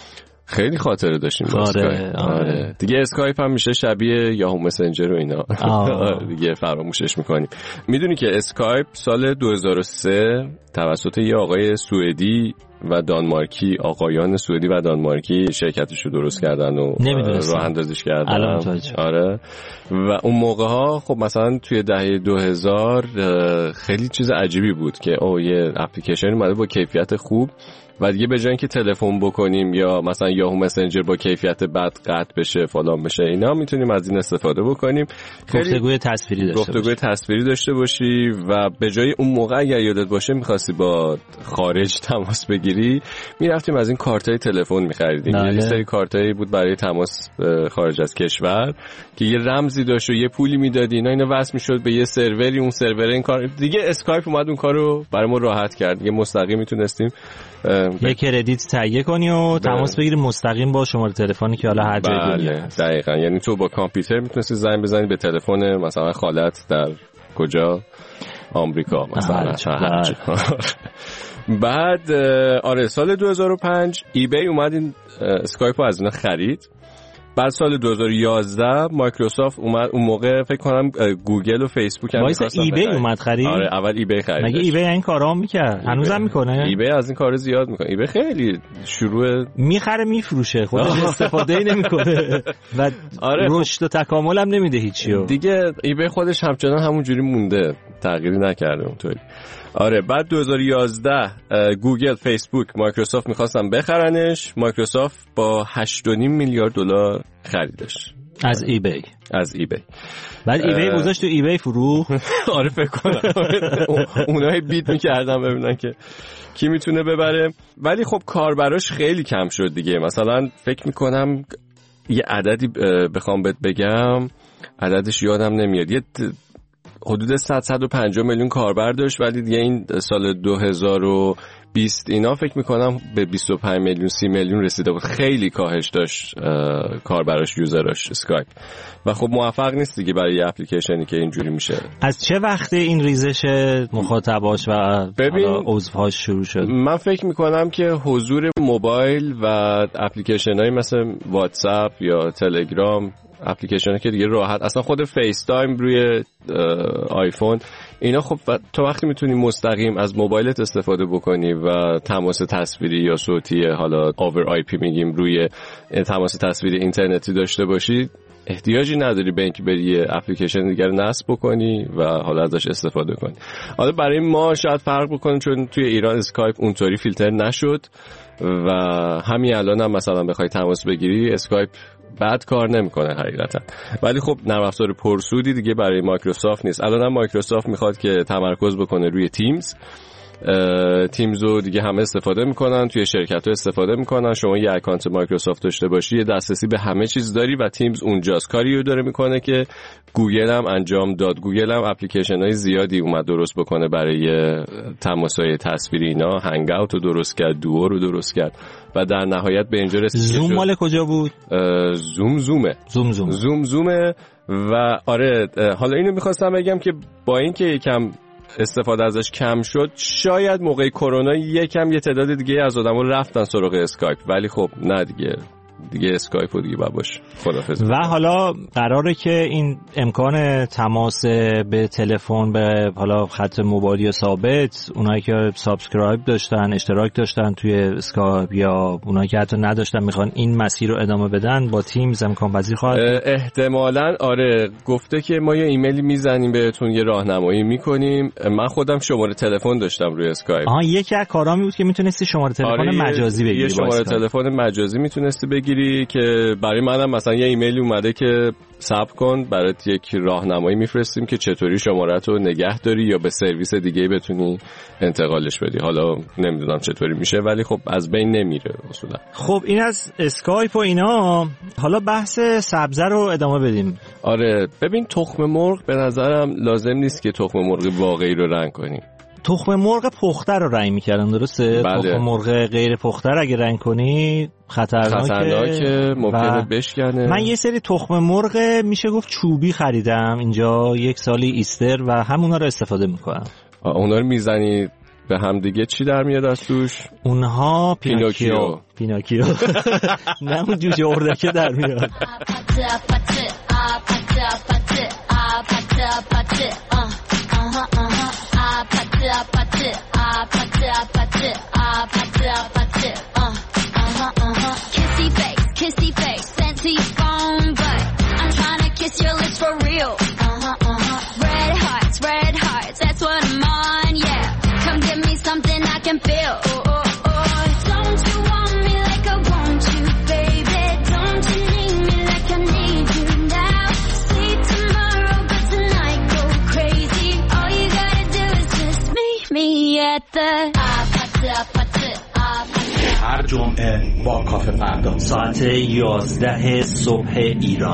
خیلی خاطره داشتیم با آره, اسکایپ. آره. آره. دیگه اسکایپ هم میشه شبیه یاهو مسنجر و اینا. آره دیگه فراموشش میکنیم. میدونی که اسکایپ سال دو هزار و سه توسط یه آقای سوئدی و دانمارکی، آقایان سوئدی و دانمارکی شرکتشو درست کردن و راه اندازیش کردن. آره و اون موقع ها خب مثلا توی دهه دو هزار خیلی چیز عجیبی بود که او یه اپلیکیشن اومده با کیفیت خوب و دیگه به جای اینکه تلفن بکنیم یا مثلا یاهو مسنجر با کیفیت بد قطع بشه فلان بشه اینا، میتونیم از این استفاده بکنیم. گفتگوی تصویری داشته باشی. گفتگوی تصویری داشته باشی و به جای اون موقع اگر یادت باشه می‌خواستی با خارج تماس بگیری میرفتیم از این کارتای تلفن می‌خریدیم. یه سری کارتایی بود برای تماس خارج از کشور که یه رمزی داشت و یه پولی میدادی، اینا اینا وصل میشد به یه سروری، اون سرور این کار دیگه اسکایپ اومد اون کارو برامون راحت کرد. دیگه مستقیم میتونستیم یه کردیت تهیه کنی و تماس بگیری مستقیم با شماره تلفنی که حالا هر جای دنیا. دقیقاً، یعنی تو با کامپیوتر میتونستی زنگ بزنی به تلفن مثلا خالت در کجا، آمریکا مثلا. بعد آره سال دو هزار و پنج ای بی اومد این اسکایپ رو از اینا خرید. بعد سال دو هزار و یازده مایکروسافت اومد. اون موقع فکر کنم گوگل و فیسبوک هم می‌خواستن. ای بی اومد خرید. آره اول ای بی خرید. مگه ای بی این کارا میکنه؟ هنوزم میکنه؟ ای بی از این کارا زیاد میکنه. ای بی خیلی شروع میخره میفروشه، خودش استفاده ای نمیکنه و آره رشد و تکامل هم نمیده هیچیو. دیگه ای بی خودش همچنان همونجوری مونده، تغییری نکرده اونطوری. آره بعد دو هزار و یازده گوگل، فیسبوک، مایکروسافت میخواستن بخرنش. مایکروسافت با هشت و نیم میلیارد دلار خریدش از ای بی. از ای بی. بعد ای بی گذاشت تو ای بی فروخت. آره فکر کنم اونایی بیت میکردن ببینن که کی میتونه ببره. ولی خب کاربراش خیلی کم شد دیگه. مثلا فکر میکنم یه عددی بخوام بهت بگم، عددش یادم نمیاد، یه حدود صد و پنجاه میلیون کاربر داشت، ولی دیگه این سال دو هزار و بیست اینا فکر میکنم به بیست و پنج میلیون سی میلیون رسیده بود. خیلی کاهش داشت کاربراش، یوزراش اسکایپ. و خب موفق نیست دیگه برای یه اپلیکیشنی که اینجوری میشه. از چه وقتی این ریزش مخاطباش و عضوهاش شروع شد؟ من فکر میکنم که حضور موبایل و اپلیکیشنایی مثل واتساپ یا تلگرام، اپلیکیشنی که دیگه راحت، اصلا خود فیس تایم روی آیفون اینا، خب تو وقتی میتونی مستقیم از موبایلت استفاده بکنی و تماس تصویری یا صوتی، حالا اوور آی پی میگیم، روی تماس تصویری اینترنتی داشته باشی، احتیاجی نداری به اینکه بری یه اپلیکیشن دیگر نصب بکنی و حالا ازش استفاده کنی. حالا برای ما شاید فرق بکنه چون توی ایران اسکایپ اونطوری فیلتر نشد و همین الان هم مثلا بخوای تماس بگیری اسکایپ بعد کار نمیکنه حقیقتا. ولی خب نرم افزار پرسودی دیگه برای مایکروسافت نیست. الان هم مایکروسافت میخواد که تمرکز بکنه روی تیمز. تیمز رو دیگه همه استفاده میکنن، توی شرکت ها استفاده میکنن. شما یه اکانت مایکروسافت داشته باشی یه دسترسی به همه چیز داری و تیمز اونجاست. کاری رو داره میکنه که گوگل هم انجام داد. گوگل هم اپلیکیشن های زیادی اومد درست بکنه برای تماس های تصویری اینا. هنگ اوت رو درست کرد، دوو رو درست کرد و در نهایت به اینجا رسید. زوم مال کجا بود؟ زوم زومه زوم زوم زوم زومه. و آره حالا اینو میخواستم بگم که با اینکه یکم استفاده ازش کم شد، شاید موقع کرونا یکم یه تعداد دیگه از آدما رفتن سراغ اسکایپ، ولی خب نه دیگه دیگه اسکایپ و دیگه باید باشه. خداحافظ. و حالا قراره که این امکان تماس به تلفن به حالا خط موبایلی ثابت، اونایی که سابسکرایب داشتن، اشتراک داشتن توی اسکایپ یا اونایی که حتی نداشتن میخوان این مسیر رو ادامه بدن، با تیمز امکان پذیر خواهد؟ احتمالاً آره. گفته که ما یه ایمیلی میزنیم بهتون، یه راهنمایی میکنیم. من خودم شماره تلفن داشتم روی اسکایپ. آها، یکی از کارامی بود که میتونستی شماره تلفن آره مجازی بگیری. یه شماره تلفن مجازی میتونستی بگیری که برای منم مثلا یه ایمیلی اومده که صبر کن برات یک راهنمایی میفرستیم که چطوری شماره‌ت رو نگه داری یا به سرویس دیگه بتونی انتقالش بدی. حالا نمیدونم چطوری میشه ولی خب از بین نمیره اصولا. خب این از اسکایپ و اینا. حالا بحث سبزه رو ادامه بدیم. آره ببین، تخم مرغ به نظرم لازم نیست که تخم مرغ واقعی رو رنگ کنیم. تخم مرغ پخته رو رنگ میکردن، درسته؟ بله. تخم مرغ غیر پخته رو اگه رنگ کنی خطرناکه، خطرناکه، ممکنه بشکنه. من یه سری تخم مرغ میشه گفت چوبی خریدم اینجا یک سالی ایستر و همونا رو استفاده میکنم. اونا رو میزنی به هم دیگه چی در میاد از توش؟ اونها پیناکیو. پیناکیو نه اون جوجه اردکه در میاد. Kissy face, kissy face, sent to your phone, but I'm trying to kiss your lips for real. Uh-huh, uh-huh. Red hearts, red hearts, that's what I'm on, yeah. Come give me something I can feel. Oh, oh, oh. Don't you want me like I want you, baby? Don't you need me like I need you now? Sleep tomorrow, but tonight go crazy. All you gotta do is just meet me at the هر جمعه با کافه فردا ساعت یازده صبح ایران.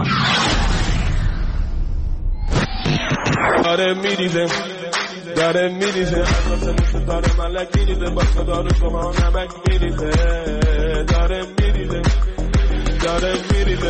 داره میریزه داره میریزه داره ملک میریزه با صدار شما نمک میریزه داره میریزه داره میریزه.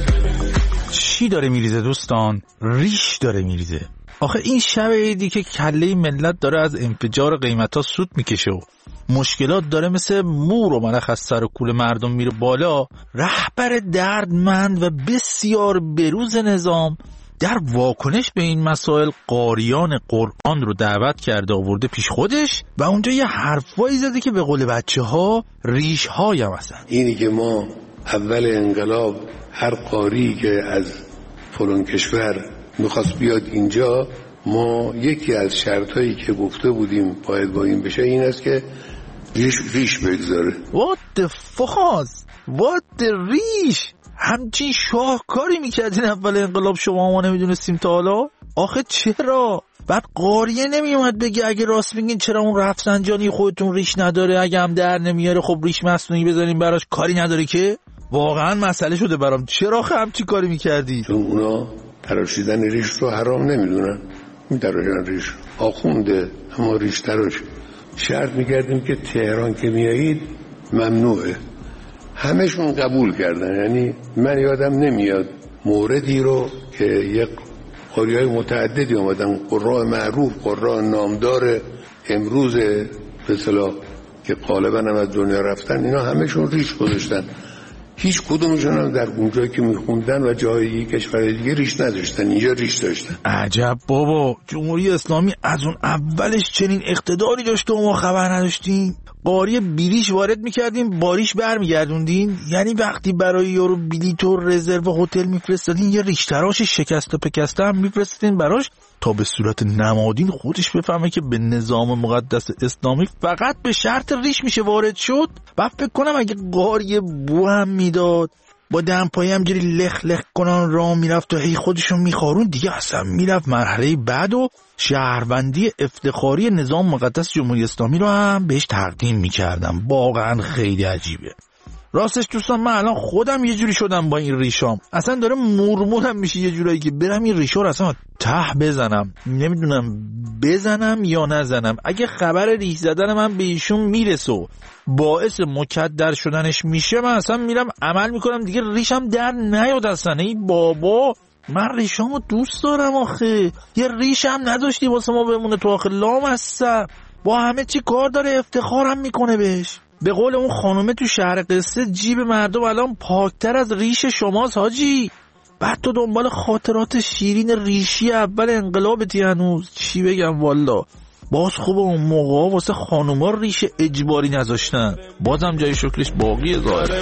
چی داره میریزه دوستان؟ ریش داره میریزه. آخه این شب عیدی که کله ملت داره از انفجار قیمتا سود میکشه و مشکلات داره مثل مور و ملخ از سر و کول مردم میره بالا، رهبر دردمند و بسیار بروز نظام در واکنش به این مسائل قاریان قرآن رو دعوت کرده آورده پیش خودش و اونجا یه حرفایی زده که به قول بچه ها ریش های هم هستن. اینی که ما اول انقلاب هر قاری که از فلان کشور میخواست بیاد اینجا، ما یکی از شرطایی که گفته بودیم باید با این بشه این است که ریش, ریش بگذاره. What the fuck؟ What the ریش؟ همچین شاهکاری میکردین اول انقلاب شما ما نمیدونستیم تا حالا؟ آخه چرا؟ بعد قاریه نمیومد بگه اگه راست میگین چرا اون رفسنجانی خودتون ریش نداره، اگه هم در نمیاره خب ریش مصنوعی بذاریم براش، کاری نداره که؟ واقعا مسئله شده برام. چرا همچین کاری میکردی؟ چون اونا تراشیدن ریش رو حرام نمیدونن، میتراشیدن ریش. آخونده اما ریش تراش شرط میکردیم که تهران که میایید ممنوعه. همشون قبول کردن. یعنی من یادم نمیاد موردی رو که یک قاریای متعددی آمدن، قراء معروف، قراء نامدار امروز به اصطلاح که غالبا هم از دنیا رفتن، اینا همشون ریش گذاشتن. هیچ کدومشون هم در اونجایی که میخوندن و جایی کشور دیگه ریش نداشتن، اینجا ریش داشتن. عجب بابا، جمهوری اسلامی از اون اولش چنین اقتداری داشته و ما خبر نداشتیم؟ قاری بیریش وارد میکردیم باریش برمیگردوندین؟ یعنی وقتی برای یارو بلیط و رزرو هتل میفرستادین یه ریش تراش شکسته پکسته هم میفرستادین براش تا به صورت نمادین خودش بفهمه که به نظام مقدس اسلامی فقط به شرط ریش میشه وارد شد. بعد فکر کنم اگه قاری بو هم میداد با دمپایی هم جوری لخ لخ کنان راه میرفت و هی خودشون میخارون، دیگه اصلا میرفت مرحله بعد و شهروندی افتخاری نظام مقدس جمهوری اسلامی رو هم بهش تقدیم میکردم. واقعا خیلی عجیبه. راستش دوستان من الان خودم یه جوری شدم با این ریشام، اصلا داره مرمورم میشه یه جورایی که برم این ریشا رو اصلا ته بزنم. نمیدونم بزنم یا نزنم. اگه خبر ریش زدن من به ایشون میرسه و باعث مکدر شدنش میشه، من اصلا میرم عمل میکنم دیگه ریشم در نیاد اصلا. ای بابا من ریشامو دوست دارم آخه. یه ریشم نداشتی واسه ما بمونه تو آخه لام هستم. با همه چی کار داره، افتخارم میکنه بهش. به قول اون خانومه تو شهر قصه جیب مردم الان پاکتر از ریش شماست حاجی. بعد تو دنبال خاطرات شیرین ریشی اول انقلابتی هنوز. چی بگم والا، باز خوبه اون موقع واسه خانوما ریش اجباری نذاشتن، بازم جای شکرش باقیه ظاهره.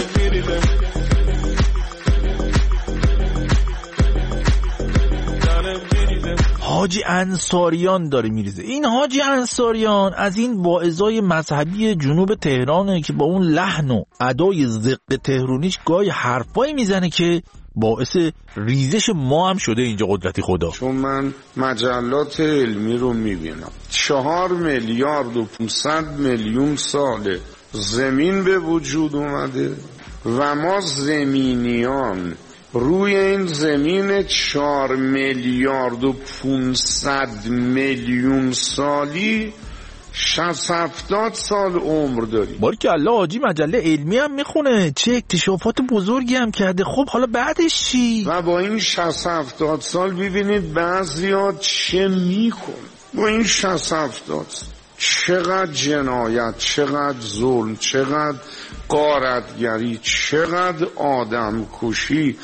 حاجی انصاریان داره میریزه. این حاجی انصاریان از این واعظای مذهبی جنوب تهرانه که با اون لحن و ادای زق تهرونیش گاهی حرفایی میزنه که باعث ریزش ما هم شده اینجا قدرتی خدا. چون من مجلات علمی رو میبینم، چهار میلیارد و پونصد میلیون ساله زمین به وجود اومده و ما زمینیان روی این زمین چهار میلیارد و پونصد میلیون سالی شصت هفتاد سال عمر داریم. باری که الله حاجی مجله علمی هم میخونه، چه اکتشافات بزرگی هم کرده. خب حالا بعدش چی؟ و با این شصت هفتاد سال ببینید بعضیا چه میکن. با این شصت هفتاد سال چقدر جنایت، چقدر ظلم، چقدر غارتگری، چقدر آدم کشی،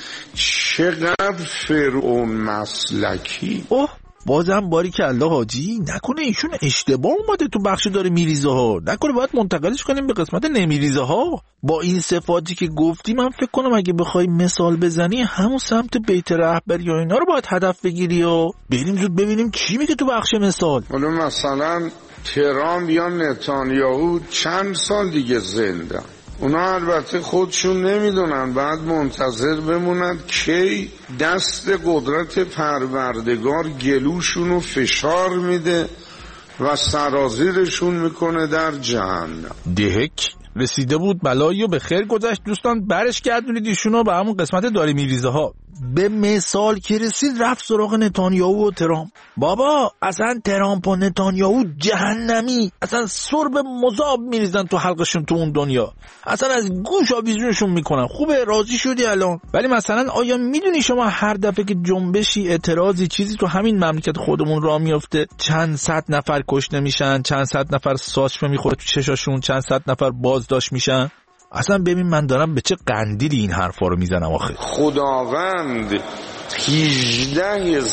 چقدر فرعون مسلکی. اوه بازم باری که الله حاجی نکنه ایشون اشتباه اومده تو بخش داره میریزه ها، نکنه باید منتقلش کنیم به قسمت نمیریزه ها. با این صفاتی که گفتی من فکر کنم اگه بخوای مثال بزنی همون سمت بیت رهبری یا اینا رو باید هدف بگیری و بریم زود ببینیم چی میگه تو بخش مثال. حالا مثلا ترامپ یا نتانیاهو چند سال دیگه زنده، اونا البته خودشون نمیدونن، بعد منتظر بمونند کی دست قدرت پروردگار گلوشونو فشار میده و سرازیرشون میکنه در جهنم. دهک رسیده بود بلایی و به خیر گذشت دوستان، برش گردونید ایشونو به همون قسمت داری میریزه ها. به مثال که رسید رفت سراغ نتانیاهو و ترامپ. بابا اصلا ترامپ و نتانیاهو جهنمی، اصلا سرب مذاب میریزن تو حلقشون تو اون دنیا، اصلا از گوش آویزونشون میکنن. خوبه راضی شدی الان؟ ولی مثلا آیا میدونی شما هر دفعه که جنبشی اعتراضی چیزی تو همین مملکت خودمون راه میفته چند صد نفر کشته میشن، چند صد نفر ساچمه میخوره تو چشاشون، چند صد نفر بازداشت میشن؟ اصلا ببین من دارم به چه قندیلی این حرفا رو میزنم آخه. خداوند هجده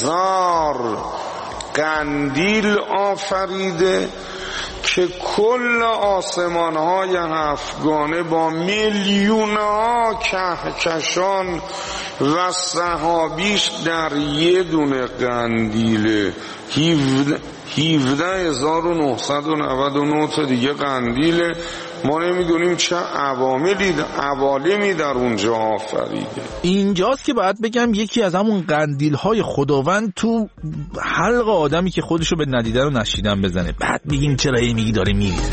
هزار قندیل آفریده که کل آسمان های هفتگانه با میلیون ها کهکشان و صحابیش در یه دونه قندیله. هفده هزار و نهصد و نود و نه تا دیگه قندیله. ما نمیدونیم چه عواملی عوالمی در اونجا آفریده. اینجاست که باید بگم یکی از همون قندیل های خداوند تو حلق آدمی که خودشو به ندیدن و نشیدن بزنه. بعد بگیم چرا هی میگی داره میریزه.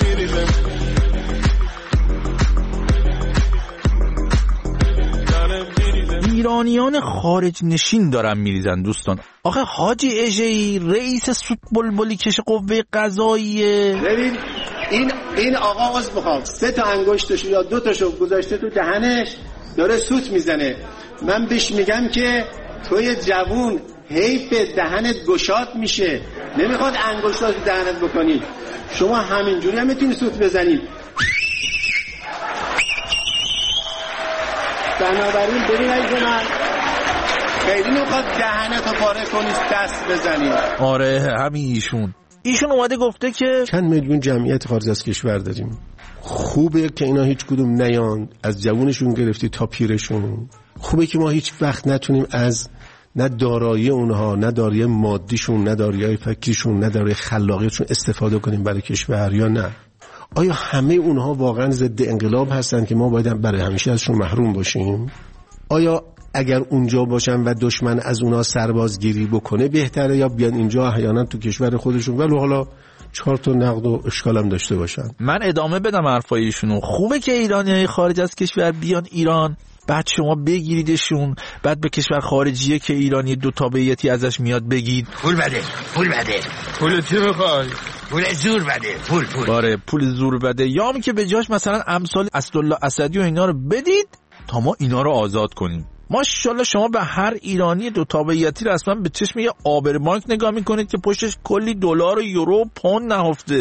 ایرانیان خارج نشین دارن میریزن دوستان. آخه حاجی اژه‌ای رئیس سوت بلبلی کش قوه قضاییه. ببین این این آقا عذر میخوام سه تا انگشتشو یا دو تاشو گذاشته تو دهنش داره سوت میزنه. من بهش میگم که توی جوون حیف دهنت گشاد میشه، نمیخواد انگشتات تو دهنت بکنی. شما همینجوری هم میتونی سوت بزنی. بنابراین ببین عزیز من خیلی نمیخواد دهنتو پاره کنی دست بزنی. آره همین ایشون ایشون اومده گفته که چند میلیون جمعیت خارج از کشور داریم. خوبه که اینا هیچ کدوم نیان، از جوونشون گرفتی تا پیرشون. خوبه که ما هیچ وقت نتونیم از نه دارایی اونها، نه دارایی مادیشون، نه دارایی فکریشون، نه دارایی خلاقیتشون استفاده کنیم برای کشور، یا نه؟ آیا همه اونها واقعا ضد انقلاب هستن که ما باید برای همیشه ازشون محروم باشیم؟ آیا اگر اونجا باشن و دشمن از اونها سربازگیری بکنه بهتره، یا بیان اینجا احیانا تو کشور خودشون ولی حالا چهار تا نقد و اشکالم داشته باشن؟ من ادامه بدم حرفایشونو. خوبه که ایرانیای خارج از کشور بیان ایران، بعد شما بگیریدشون، بعد به کشور خارجیه که ایرانی دو تابعیتی ازش میاد بگید پول بده، پول بده. پول چی میخوای؟ پول زور بده، پول پول. باره پول زور بده، یا هم که به جاش مثلا امثال اسدالله اسدی و اینا رو بدید تا ما اینا رو آزاد کنیم. ماشاءالله شما به هر ایرانی دو تابعیتی رو اصلا به چشم یه آبربانک نگاه میکنید که پشتش کلی دلار و یورو و پوند نهفته.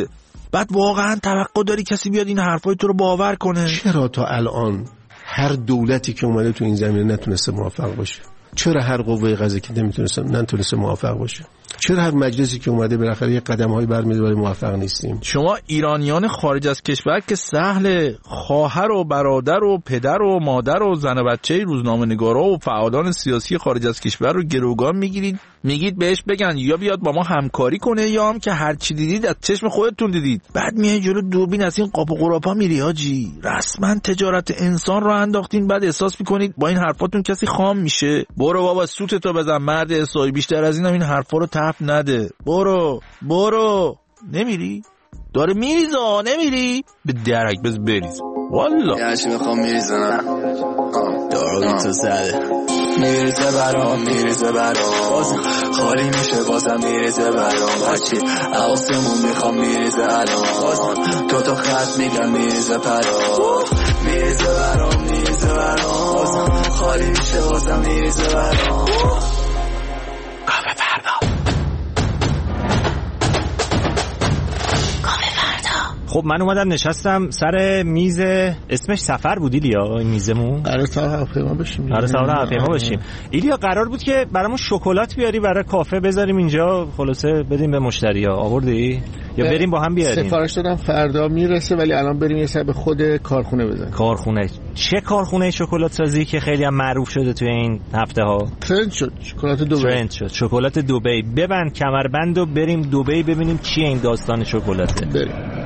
بعد واقعا توقع داری کسی بیاد این حرفای تو رو باور کنه؟ چرا تا الان هر دولتی که اومده تو این زمینه نتونسته موفق باشه؟ چرا هر قوه قضاییه که نمیتونسته نتونسته موفق باشه؟ چرا هر مجلسی که اومده بالاخره یه قدم‌هایی برمی‌داره ولی موفق نیستیم؟ شما ایرانیان خارج از کشور که سهل خواهر و برادر و پدر و مادر و زن و بچه روزنامه‌نگارا و فعالان سیاسی خارج از کشور رو گروگان میگیرید، میگید بهش بگن یا بیاد با ما همکاری کنه یا هم که هر چی دیدید از چشم خودتون دیدید. بعد میای جلو دوربین از این قاپ و قراپا میری حاجی. رسما تجارت انسان رو انداختین، بعد احساس میکنید با این حرفاتون کسی خام میشه. برو بابا سوتتو بزن مرد اسایی، بیشتر از اینم این حرفا رو تف نده. برو برو. نمیری؟ داره میریزا نمیری؟ به درک بز بریز والله. یه چی میخوام میریزنم دارو تو زده میریزه برام میریزه برام بازم خالی میشه بازم میریزه برام هرچی عواسمون میخوام میریزه الان بازم تو تا خط میگم میریزه پرام میریزه برام میریزه برام بازم خالی میشه بازم میریزه برام. کافه فردا. خب من اومدم نشستم سر میز، اسمش سفر بود ایلیا این میزمون؟ قرار سوار هواپیما بشیم. قرار سوار هواپیما بشیم. ایلیا قرار بود که برامون شکلات بیاری برای کافه بذاریم اینجا، خلاصه بدیم به مشتریا. آوردی؟ یا بریم با هم بیاریم؟ سفارش دادم فردا میرسه، ولی الان بریم یه سر به خود کارخونه بزنیم. کارخونه؟ چه کارخونه شکلات سازی که خیلی هم معروف شده توی این هفته ها؟ ترند شد شکلات دبی. ترند شد شکلات دبی. ببند کمربند و بریم دبی ببینیم چیه این داستان شکلاته. بریم.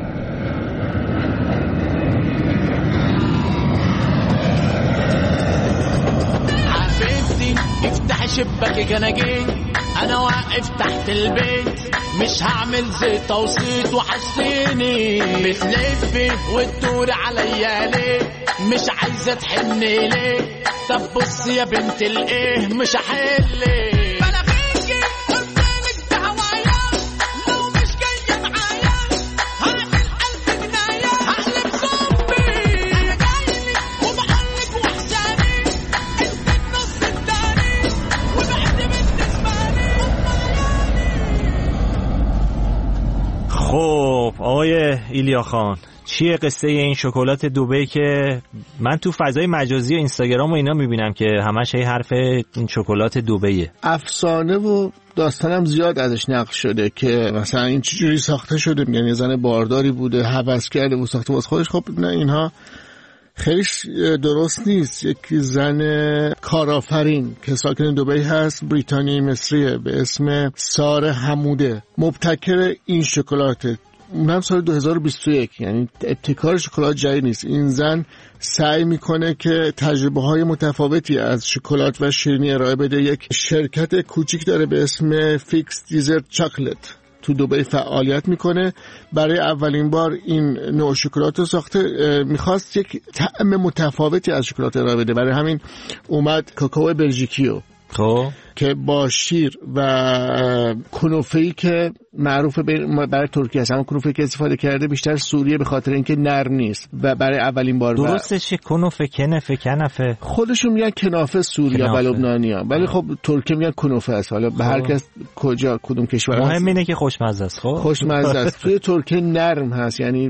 افتح شباك جناجين انا واقف تحت البيت مش هعمل زيت وصيت وحشتيني بتلفي وتدور عليا ليه مش عايزه تحني ليه طب بص يا بنت الايه مش هحلك خب آقای ایلیا خان، چیه قصه این شکلات دبی که من تو فضای مجازی و اینستاگرام و اینا میبینم که همش هی حرف این شکلات دبیه؟ افسانه و داستانم زیاد ازش نقل شده که مثلا این چجوری ساخته شده، یعنی زن بارداری بوده هوس کرده و ساخته واسه خودش. خب نه، اینها خیلی درست نیست. یک زن کارآفرین که ساکن دبی هست، بریتانیایی مصریه، به اسم ساره حموده، مبتکر این شکلاته. اونم سال دو هزار و بیست و یک، یعنی ابتکار شکلات جدید نیست. این زن سعی میکنه که تجربه های متفاوتی از شکلات و شیرینی ارائه بده. یک شرکت کوچیک داره به اسم فیکس دیزرت چاکلت، تو دبی فعالیت میکنه. برای اولین بار این نوع شکلات رو ساخته. میخواست یک طعم متفاوتی از شکلات ارائه بده، برای همین اومد کاکائو بلژیکیو خب که با شیر و کنوفه‌ای که معروف برای ترکیه است، اما کنوفه‌ای که استفاده کرده بیشتر سوریه به خاطر اینکه نرم نیست و برای اولین بار. درسته چه کنوفه کنفه کنفه خودشون میگن کنافه سوریا و لبنانی‌ها، ولی خب ترکیه میگن کنوفه است. حالا به هر کس کجا کدوم کشور هست، مهم اینه که خوشمزه است. خب خوشمزه است. توی ترکیه نرم هست، یعنی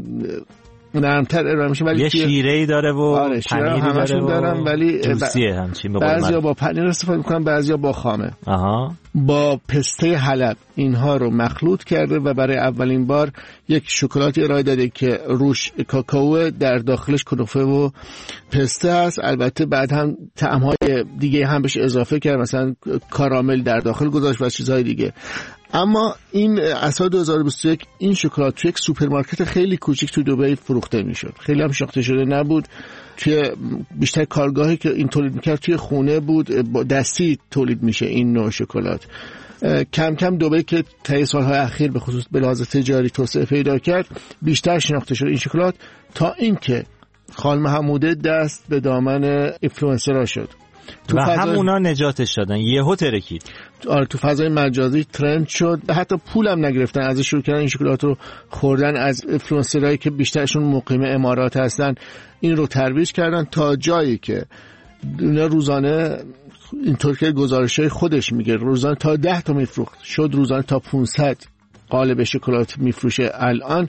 نرمتر ارائه میشه، ولی یه شیره‌ای داره و آره پنیری داره و دارن، ولی جوسیه همچین. بعضیا با پنیر استفاده میکنن، بعضیا با خامه. آها. با پسته حلب اینها رو مخلوط کرده و برای اولین بار یک شکلات ارائه داده که روش کاکائو، در داخلش کنوفه و پسته است. البته بعد هم طعم‌های دیگه هم بهش اضافه کرد، مثلا کارامل در داخل گذاشت و چیزهای دیگه. اما این از سال دو هزار و بیست و یک این شکلات توی یک سوپرمارکت خیلی کوچیک تو دبی فروخته میشد. خیلی هم شناخته شده نبود. توی بیشتر کارگاهی که این تولید میکرد توی خونه بود، با دستی تولید میشه این نوع شکلات. کم کم دبی که طی سالهای اخیر به خصوص به لحاظ تجاری توسعه پیدا کرد، بیشتر شناخته شد این شکلات، تا اینکه خانم حموده دست به دامن اینفلوئنسرها شد و همونا نجاتش دادن، یهو ترکید. آره، تو فضای مجازی ترند شد، حتی پولم نگرفتن، ازش شروع کردن این شکلات رو خوردن. از اینفلوئنسرایی که بیشترشون مقیم امارات هستن این رو ترویج کردن تا جایی که اینا روزانه، اینطور که گزارش‌های خودش میگه، روزانه تا ده تا میفروخت، شد روزانه تا پانصد قالب شکلات میفروشه الان.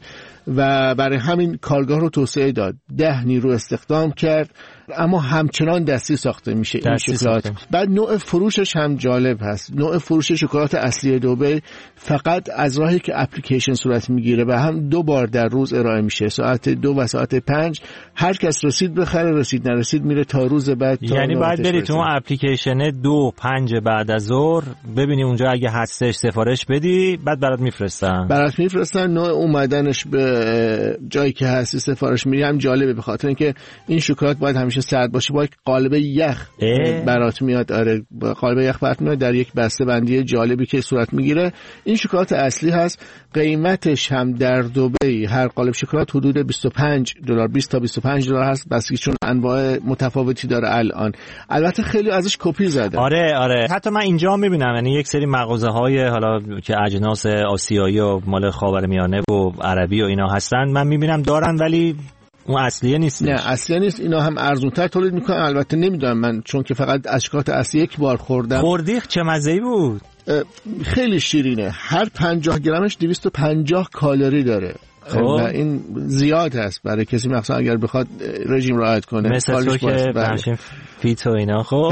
و برای همین کارگاه رو توسعه داد. ده نیرو استخدام کرد، اما همچنان دستی ساخته میشه این شکلات. بعد نوع فروشش هم جالب هست. نوع فروش شکلات اصلی دبی فقط از راهی که اپلیکیشن صورت میگیره و هم دو بار در روز ارائه میشه، ساعت دو و ساعت پنج. هر کس رسید بخره، رسید نرسید میره تا روز بعد. یعنی باید بری تو اپلیکیشن دو پنج بعد از ظهر ببینی اونجا اگه هستش سفارش بدی، بعد برات میفرستن برات میفرستن نوع اومدنش به جایی که هستی سفارش میری. هم جالبه به خاطر اینکه این شکلات باید همیشه سرد باشه، باید قالب یخ برات میاد. آره قالب یخ برات میاد در یک بسته بندی جالبی که صورت میگیره. این شکلات اصلی هست. قیمتش هم در دبی هر قالب شکلات حدود بیست و پنج دلار، بیست تا بیست و پنج دلار هست، بس چون انواع متفاوتی داره الان. البته خیلی ازش کپی زده. آره آره حتی من اینجا میبینم، یعنی یک سری مغازه های حالا که اجناس آسیایی و مال خاورمیانه و عربی و اینا هستن من میبینم دارن، ولی اون اصلیه نیست. نه اصلیه نیست. اینا هم ارزونتر تولید میکنن. البته نمیدونم من، چون که فقط از شکلات اصلی یک بار خوردم. خوردی چه مزه‌ای بود؟ خیلی شیرینه. هر پنجاه گرمش دویست و پنجاه کالری داره. خب. و این زیاد هست برای کسی مثلا اگر بخواد رژیم رعایت کنه، مثل تو که باشین فیت و اینا. خب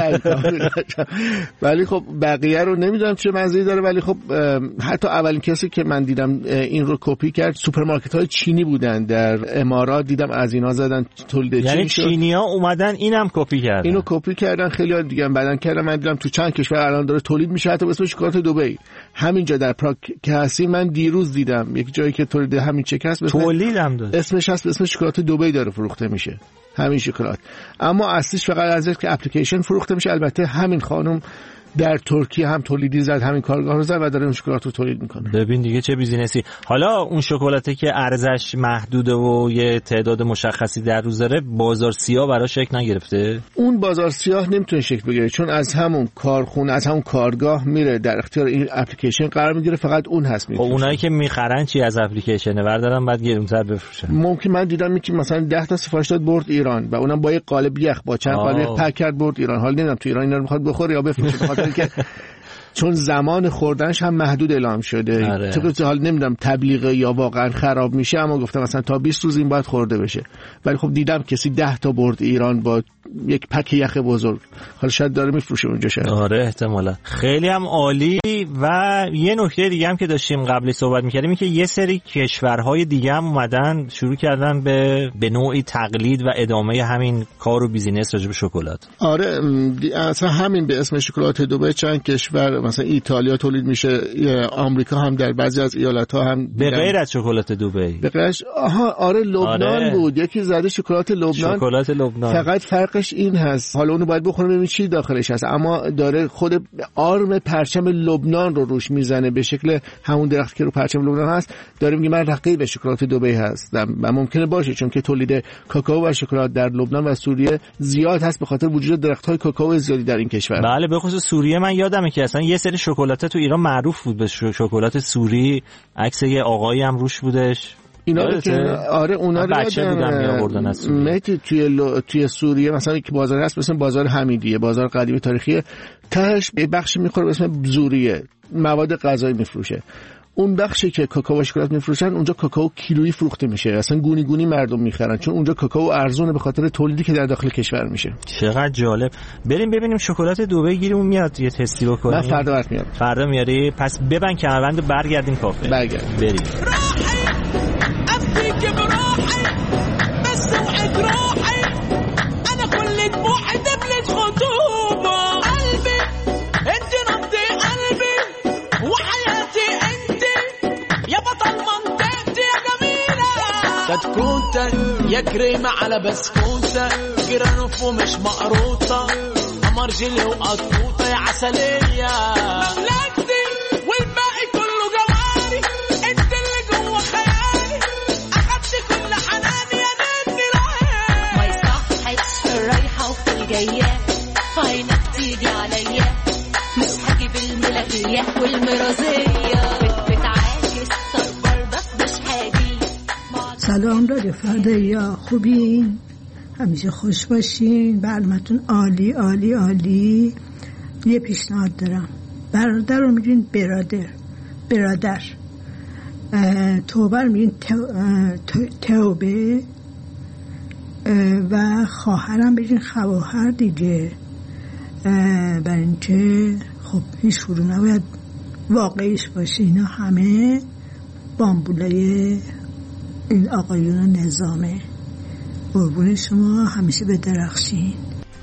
ولی خب بقیه رو نمیدونم چه مزه‌ای داره، ولی خب حتی اولین کسی که من دیدم این رو کپی کرد سوپرمارکت های چینی بودن در امارات، دیدم از اینا زدن تولید چینی. یعنی چینی‌ها اومدن اینم کپی کردن، اینو کپی کردن. خیلی دیگه بعدن کردن. من دیدم تو چند کشور الان داره تولید میشه، حتی اسمش شکلات دبی. همینجا در پراگ که هستیم من دیروز دیدم یک جایی که تولید همین چک هست، تولیدم داد، اسمش هست، اسم شکلات دبی داره فروخته میشه همین شکلات، اما اصلیش فقط از که اپلیکیشن فروخته میشه. البته همین خانم در ترکیه هم تولیدی زد، همین کارگاه رو زد و داره اون شکلات رو تولید میکنه. ببین دیگه چه بیزینسی. حالا اون شکلاته که ارزش محدوده و یه تعداد مشخصی در روز داره، بازار سیاه براش شکل نگرفته؟ اون بازار سیاه نمیتونه شکل بگیره، چون از همون کارخونه، از همون کارگاه میره در اختیار این اپلیکیشن قرار میگیره، فقط اون هست میفروشه. خب اونایی که میخرن چی از اپلیکیشنه بردارن بعد گرونتر بفروشن؟ ممکن من دیدم که مثلا ده تا سفارش داد برد ایران و اونم با یه قالب یخ با چند قالب پک کرد برد ایران. حالا نمیدونم تو ایران اینا رو میخواد بخوره یا بفروشه، بخاطر اینکه چون زمان خوردنش هم محدود اعلام شده. تو حال نمیدونم تبلیغه یا واقعا خراب میشه، اما گفتم مثلا تا بیست روز این باید خورده بشه. ولی خب دیدم کسی ده تا برد ایران با یک پک یخ بزرگ. حالا شاید داره میفروشه اونجا شاید. آره احتمالا. خیلی هم عالی. و یه نکته دیگه هم که داشتیم قبلی صحبت می‌کردیم این که یه سری کشورهای دیگه هم اومدن شروع کردن به به نوعی تقلید و ادامه همین کار و بیزینس راجع به شکلات. آره اصلا همین به اسم شکلات دبی چند کشور مثلا ایتالیا تولید میشه، آمریکا هم در بعضی از ایالت‌ها هم به غیر از شکلات دبی. به غیر آها آره لبنان آره. بود یکی زده شکلات لبنان. شکلات لبنان فقط فرقش این هست، حالا اونو باید بخوریم ببینیم چی داخلش هست، اما داره خود آرم پرچم لبنان رو روش میزنه به شکل همون درخت که رو پرچم لبنان هست. داره میگه من رقیب شکلات دبی هستم و ممکنه باشه چون که تولید کاکائو و شکلات در لبنان و سوریه زیاد هست به خاطر وجود درخت‌های کاکائو زیادی در این کشور. بله به خصوص سوریه. من یادمه که اصلا یه سری شکلات تو ایران معروف بود به شکلات سوری، عکس یه آقایی هم روش بودش. اینا رو که آره اونا رو بچه بودم میآوردن از سوریه. توی ل... توی سوریه مثلا یک بازار هست مثلا بازار حمیدیه، بازار قدیمی تاریخی، تهش یه بخش میخوره به اسم زوریه، مواد غذایی میفروشه. اون بخشی که کاکائو و شکلات میفروشن اونجا کاکائو کیلویی فروخته میشه، اصلا گونی گونی مردم میخرن چون اونجا کاکائو ارزونه به خاطر تولیدی که در داخل کشور میشه. چقدر جالب. بریم ببینیم شکلات دبی گیرمون میاد یه تستی بکنیم. من فردا برات میاد. فردا میاری؟ پس ببند کمربند و برگردیم کافه. برگرد. بریم. كتكوتة يا كريمة على بسكوتة جرانوف ومش مقروطة قمر جيلي وقطوطة يا عسلية مملكتي والباقي كله جواري انت اللي جوا خيالي اخدت كل حناني يا نني رايح ما يصحش في الرايحة وفي الجاية عينك تيجي عليا مش هجيب الملكية والمرازية بتعاكس صبر بس مش هاجي. سلام رادیو فردایا، خوبین؟ همیشه خوش باشین، برنامه‌تون عالی عالی عالی. یه پیشنهاد دارم، برادر رو میگین برادر برادر توبه رو میگین توبه و خواهرم بگین خواهر دیگه، برای اینکه خب هیچ فرو نباید واقعیش باشه. اینا همه بامبولای این آقایون نظامه. قربون شما، همیشه به درخشین.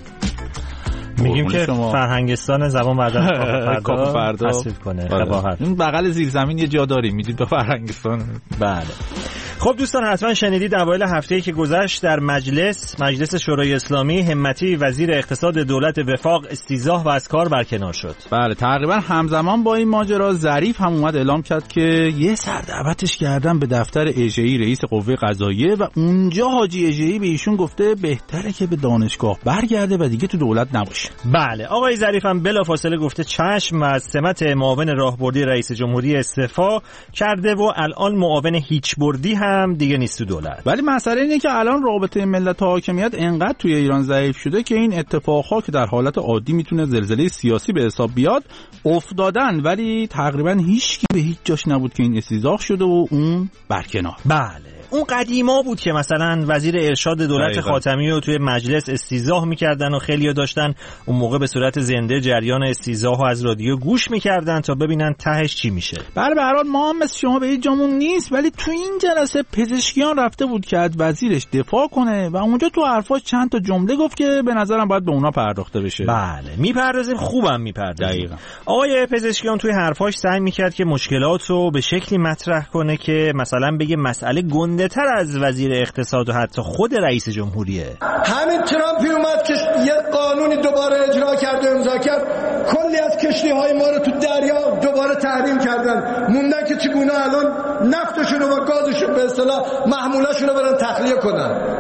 میگیم که فرهنگستان زبان بعد از کاف فردا تصویب کنه. این بغل زیر زمین یه جا داریم میدید به فرهنگستان. بله. خب دوستان، حتما شنیدید اوایل هفته‌ای که گذشت در مجلس مجلس شورای اسلامی همتی وزیر اقتصاد دولت وفاق استیضاح و از کار برکنار شد. بله، تقریبا همزمان با این ماجرا ظریف هم اومد اعلام کرد که یه سردعوتش کردن به دفتر اژه‌ای رئیس قوه قضاییه و اونجا حاجی اژه‌ای به ایشون گفته بهتره که به دانشگاه برگرده و دیگه تو دولت نباشه. بله، آقای ظریف هم بلافاصله گفته چشم و از سمت معاون راهبردی رئیس جمهوری استعفا کرده و الان معاون هیچبردی هم هم دیگه نیست تو دولت. ولی مسئله اینه که الان رابطه ملت و حاکمیت انقدر توی ایران ضعیف شده که این اتفاقها که در حالت عادی میتونه زلزله سیاسی به حساب بیاد افتادن، ولی تقریبا هیچکی به هیچ جاش نبود که این استیضاح شده و اون برکنار. بله، اون قدیما بود که مثلا وزیر ارشاد دولت دقیقا. خاتمی رو توی مجلس استیضاح میکردن و خیلی‌ها داشتن اون موقع به صورت زنده جریان استیضاح از رادیو گوش میکردن تا ببینن تهش چی میشه. بله، به هر حال ما هم مثل شما به هیچ جامون نیست، ولی تو این جلسه پزشکیان رفته بود که از وزیرش دفاع کنه و اونجا تو حرفاش چند تا جمله گفت که به نظرم باید به اونا پرداخته بشه. بله، میپردازیم، خوبم میپردازیم. دقیقاً. آقای پزشکیان توی حرفاش سعی میکرد که مشکلات رو به شکلی مطرح کنه که مثلا بگه مسئله گنده تر از وزیر اقتصاد و حتی خود رئیس جمهوریه. همین ترامپی اومد که یه قانونی دوباره اجرا کرد و امضا کرد، کلی از کشتی‌های ما رو تو دریا دوباره تحریم کردن، موندن که چگونه الان نفتشون و گازشون به اصطلاح محمولاشون رو برن تخلیه کنن.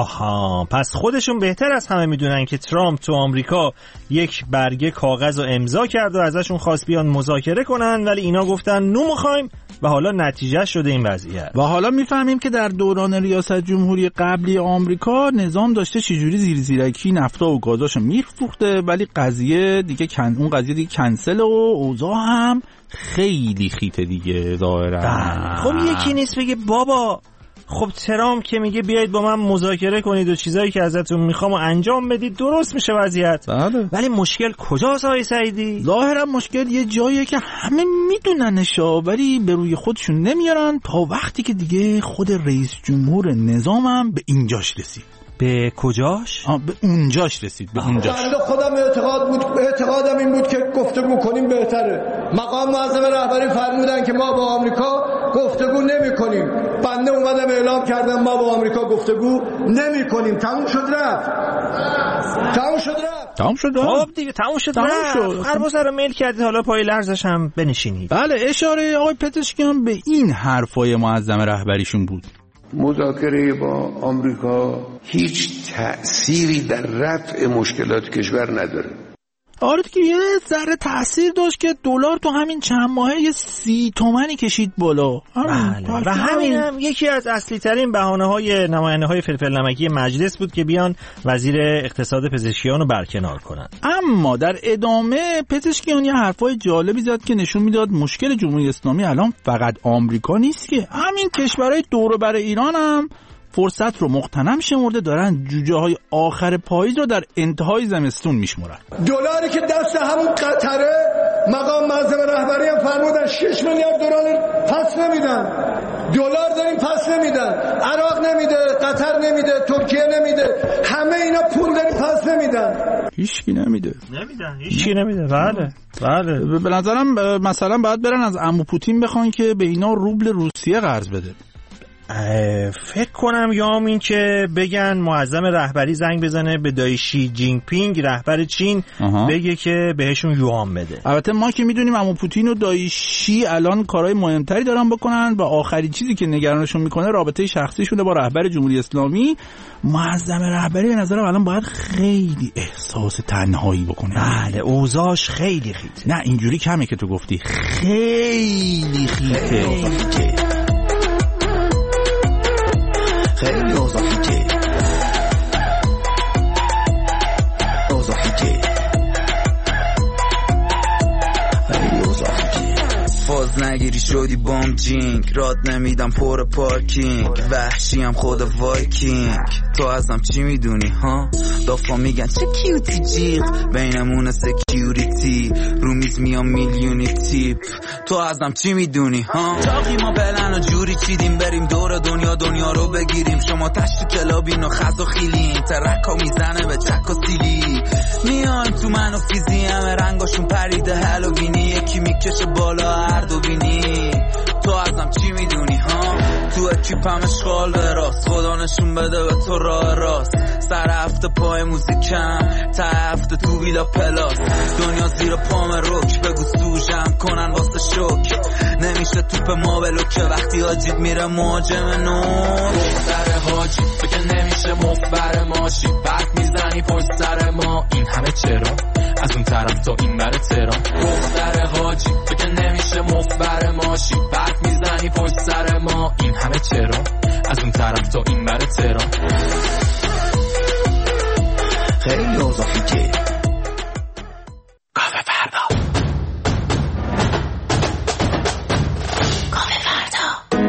آها، پس خودشون بهتر از همه میدونن که ترامپ تو آمریکا یک برگه کاغذ رو امضا کرد و ازشون خواست بیان مذاکره کنن، ولی اینا گفتن نو می‌خوایم و حالا نتیجه شده این وضعیت. و حالا میفهمیم که در دوران ریاست جمهوری قبلی آمریکا نظام داشته چجوری زیر زیرکی نفتا و گازاشو میفروخته، ولی قضیه دیگه کن... اون قضیه دیگه کنسل و اوضاع هم خیلی خیته دیگه ظاهرا. خب یکی نیست بگه بابا خب ترامپ که میگه بیایید با من مذاکره کنید و چیزایی که ازتون میخوام و انجام بدید، درست میشه وضعیت. بله. ولی مشکل کجاست آقای سعیدی؟ ظاهرا مشکل یه جاییه که همه میدوننش ولی به روی خودشون نمیارن تا وقتی که دیگه خود رئیس جمهور نظامم به اینجاش رسید. به کجاش؟ آه به اونجاش رسید، به اونجاش. بنده خودم اعتقاد بود اعتقادم این بود که گفتگو کنیم بهتره. مقام معظم رهبری فرمودن که ما با آمریکا گفتگو نمی‌کنیم. بنده اومدم اعلام کردم ما با آمریکا گفتگو نمی‌کنیم. تموم شد رفت. تموم شد رفت. تموم شد. خب دیگه تموم شد رفت. هر بازار میل کردید حالا پای لرزش هم بنشینید. بله، اشاره آقای پزشکیان به این حرفای معظم رهبریشون بود. مذاکره با آمریکا هیچ تأثیری در رفع مشکلات کشور نداره. آره که یه ذره تأثیر داشت که دلار تو همین چند ماهه یه سی تومنی کشید بالا. بله. و همین هم یکی از اصلی ترین بهانه های نماینده های فلفل نمکی مجلس بود که بیان وزیر اقتصاد پزشکیان رو برکنار کنن. اما در ادامه پزشکیان یه حرفای جالبی زد که نشون میداد مشکل جمهوری اسلامی الان فقط آمریکا نیست، که همین کشورهای دور و بر ایران هم فرصت رو مغتنم شمرده دارن جوجه های آخر پاییز رو در انتهای زمستون میشمرن. دلاری که دست همون قطره مقام معظم رهبری هم فرمودن شش میلیارد دلار پس نمیدن. دلار داریم پس نمیدن. عراق نمیده، قطر نمیده، ترکیه نمیده. همه اینا پول داریم پس نمیدن. هیچکی نمیده. نمیدن. هیچکی نمیده. بله. بله. به نظرم مثلا باید برن از عمو پوتین بخوان که به اینا روبل روسیه قرض بده. فکر کنم یا این که بگن معظم رهبری زنگ بزنه به دایی شی جینگ پینگ رهبر چین آها. بگه که بهشون یوان بده. البته ما که میدونیم عمو پوتین و دایی شی الان کارهای مهمتری دارن بکنن و آخرین چیزی که نگرانشون میکنه رابطه شخصیشونه با رهبر جمهوری اسلامی. معظم رهبری به نظرم الان باید خیلی احساس تنهایی بکنه. بله، اوضاعش خیلی خیته. نه اینجوری کمه که تو گفتی، خیلی خیته. خیلی اوضاع خیته، اوضاع خیته، خیلی اوضاع خیته. فاز نگیری شدی بام جینگ، راد نمیدم پر پارکینگ، وحشیم خود وایکینگ. تو ازم چی میدونی ها؟ دافا میگن چه کیوتی جیغ، بینمون سکیوریتی، رو میز میام میلیونی تیپ. تو ازم چی میدونی ها؟ تاقی ما بلن و جوری چیدیم بریم دور دنیا دنیا رو بگیریم. شما تشت کلابین و خز و خیلین، ترکا میزنه به چک و سیلی. میان تو من و فیزی همه رنگاشون پریده هلووینی، یکی میکشه بالا هر دو بینی. تو ازم چی میدونی ها؟ تو اکیپم اشغال به راست، خدا نشون بده به تو راه راست. سر هفته پای موزیکم، تا هفته تو ویلا پلاس. دنیا زیر پام روک، بگو سوژم کنن واسه شوک. نمیشه توپ ما بلوکه وقتی حاجید میره مهاجم نو. سر حاجی فکر نمیشه مفبر ماشی، برد میزنی پشت سر ما. این همه چرا؟ از اون طرف تا این بر تهران. دختر حاجی فکر نمیشه مفبر ماشی، برد میزنی پشت سر ما. این همه چرا؟ از اون طرف تا این بر تهران. خیلی اوضاع فیکه. کافه فردا. کافه فردا.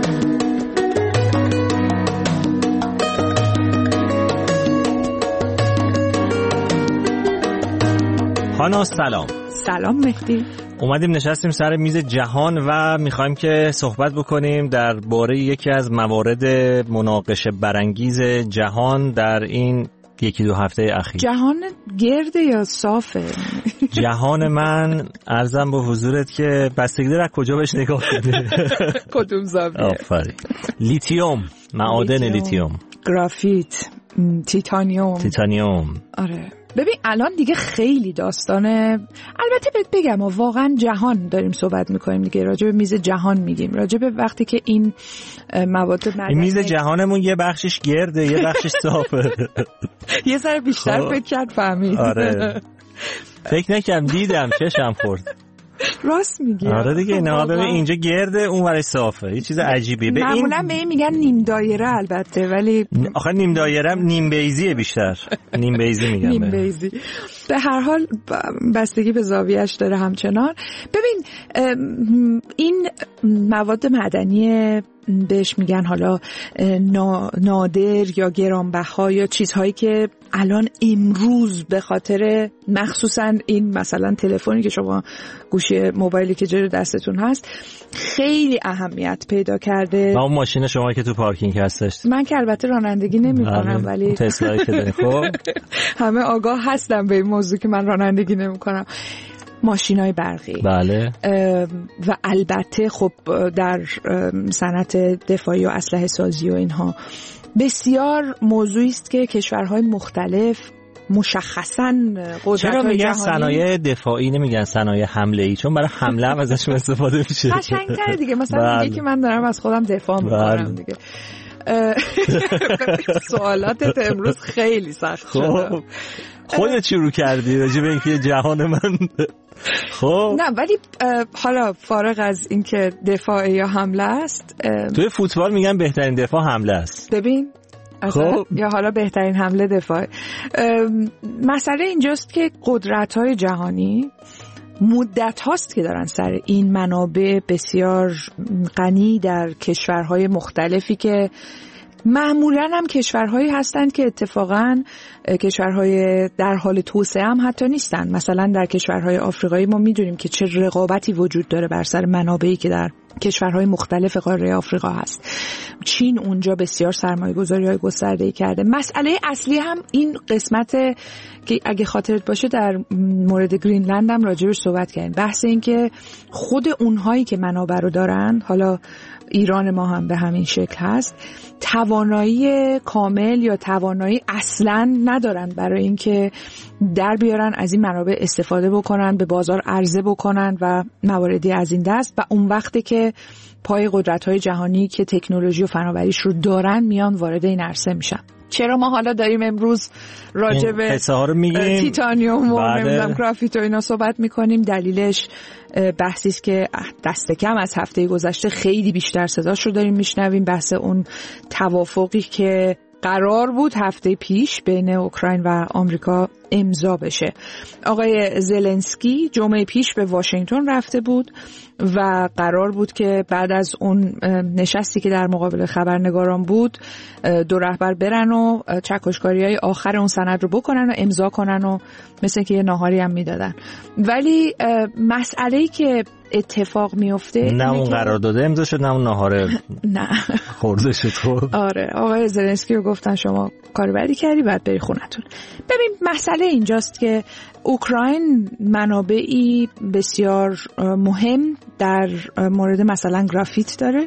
هانا سلام. سلام مهدی. اومدیم نشستیم سر میز جهان و میخوایم که صحبت بکنیم در باره یکی از موارد مناقشه برانگیز جهان در این یکی دو هفته اخیر. جهان گرده یا صافه؟ جهان من عرضم به حضورت که بستگی داره از کجا بهش نگاه کنی. کدوم زاویه؟ آفرین. لیتیوم، معادن لیتیوم، گرافیت، تیتانیوم. تیتانیوم. آره. ببین الان دیگه خیلی داستانه. البته بهت بگم و واقعا جهان داریم صحبت میکنیم دیگه، راجع به میز جهان میگیم، راجع به وقتی که این مواد معدنی. این میز جهانمون یه بخشش گرده یه بخشش صافه. یه ذره بیشتر فکر کرد فهمید. آره. فکر نکردم دیدم چشم خورد. راست میگی. آره دیگه نه ببین اینجا گرده اون ورش صافه، یه چیز عجیبیه. به این معمولا به این میگن نیم دایره البته، ولی آخه نیم دایره هم نیم بیضیه بیشتر. نیم بیضی میگم. نیم بیضی. به هر حال بستگی به زاویه‌اش داره همچنان. ببین این مواد معدنی بهش میگن حالا نادر یا گرانبها یا چیزهایی که الان امروز به خاطر مخصوصا این مثلا تلفنی که شما گوشی موبایلی که جلوی دستتون هست خیلی اهمیت پیدا کرده. و اون ماشین شما که تو پارکینگ هستش. من که البته رانندگی نمی کنم ولی تسلایی که داری. خب همه آگاه هستم به این موضوع که من رانندگی نمی کنم. ماشینای برقی. بله. و البته خب در صنعت دفاعی و اسلحه سازی و اینها بسیار موضوعی است که کشورهای مختلف مشخصاً قدرت‌های چرا میگن جهانی صنایع دفاعی نمیگن صنایع حمله‌ای؟ چون برای حمله هم ازش استفاده میشه. قشنگ‌تره دیگه. مثلا میگه که من دارم از خودم دفاع میکنم دیگه. سوالاتت امروز خیلی سخت شده. خودت شروع کردی راجع به اینکه جهان من خب نه ولی حالا فارغ از اینکه دفاع یا حمله است، توی فوتبال میگن بهترین دفاع حمله است. ببین خب یا حالا بهترین حمله دفاع. مسئله اینجاست که قدرت‌های جهانی مدت هاست که دارن سر این منابع بسیار غنی در کشورهای مختلفی که معمولاً هم کشورهایی هستند که اتفاقاً کشورهای در حال توسعه هم حتی نیستن. مثلا در کشورهای آفریقایی ما میدونیم که چه رقابتی وجود داره بر سر منابعی که در کشورهای مختلف قاره آفریقا هست. چین اونجا بسیار سرمایه‌گذاری‌های گسترده‌ای کرده. مسئله اصلی هم این قسمت که اگه خاطرت باشه در مورد گرینلند هم راجعش صحبت کردیم. بحث این که خود اونهایی که منابع رو دارن، حالا ایران ما هم به همین شکل هست، توانایی کامل یا توانایی اصلاً ندارن برای اینکه در بیارن از این منابع استفاده بکنن، به بازار عرضه بکنن و مواردی از این دست. و اون وقتی که پای قدرت‌های جهانی که تکنولوژی و فناوریش رو دارن میان وارد این عرصه میشن. چرا ما حالا داریم امروز راجع به تیتانیوم و نمیدونم گرافیت و اینا صحبت میکنیم؟ دلیلش بحثی است که دست کم از هفته گذشته خیلی بیشتر صداش رو داریم میشنویم. بحث اون توافقی که قرار بود هفته پیش بین اوکراین و آمریکا امضا بشه. آقای زلنسکی جمعه پیش به واشنگتن رفته بود و قرار بود که بعد از اون نشستی که در مقابل خبرنگاران بود دو رهبر برن و چکشکاری‌های آخر اون سند رو بکنن و امضا کنن و مثل که یه ناهاری هم میدادن. ولی مسئله‌ای که اتفاق میفته نه اون قرار داده امضا شد، نه اون ناهاره نه خورده شد. آره آقای زلنسکی رو گفتن شما کار بدی کردی بعد بری خونتون. ببین مسئله اینجاست که اوکراین منابعی بسیار مهم در مورد مثلا گرافیت داره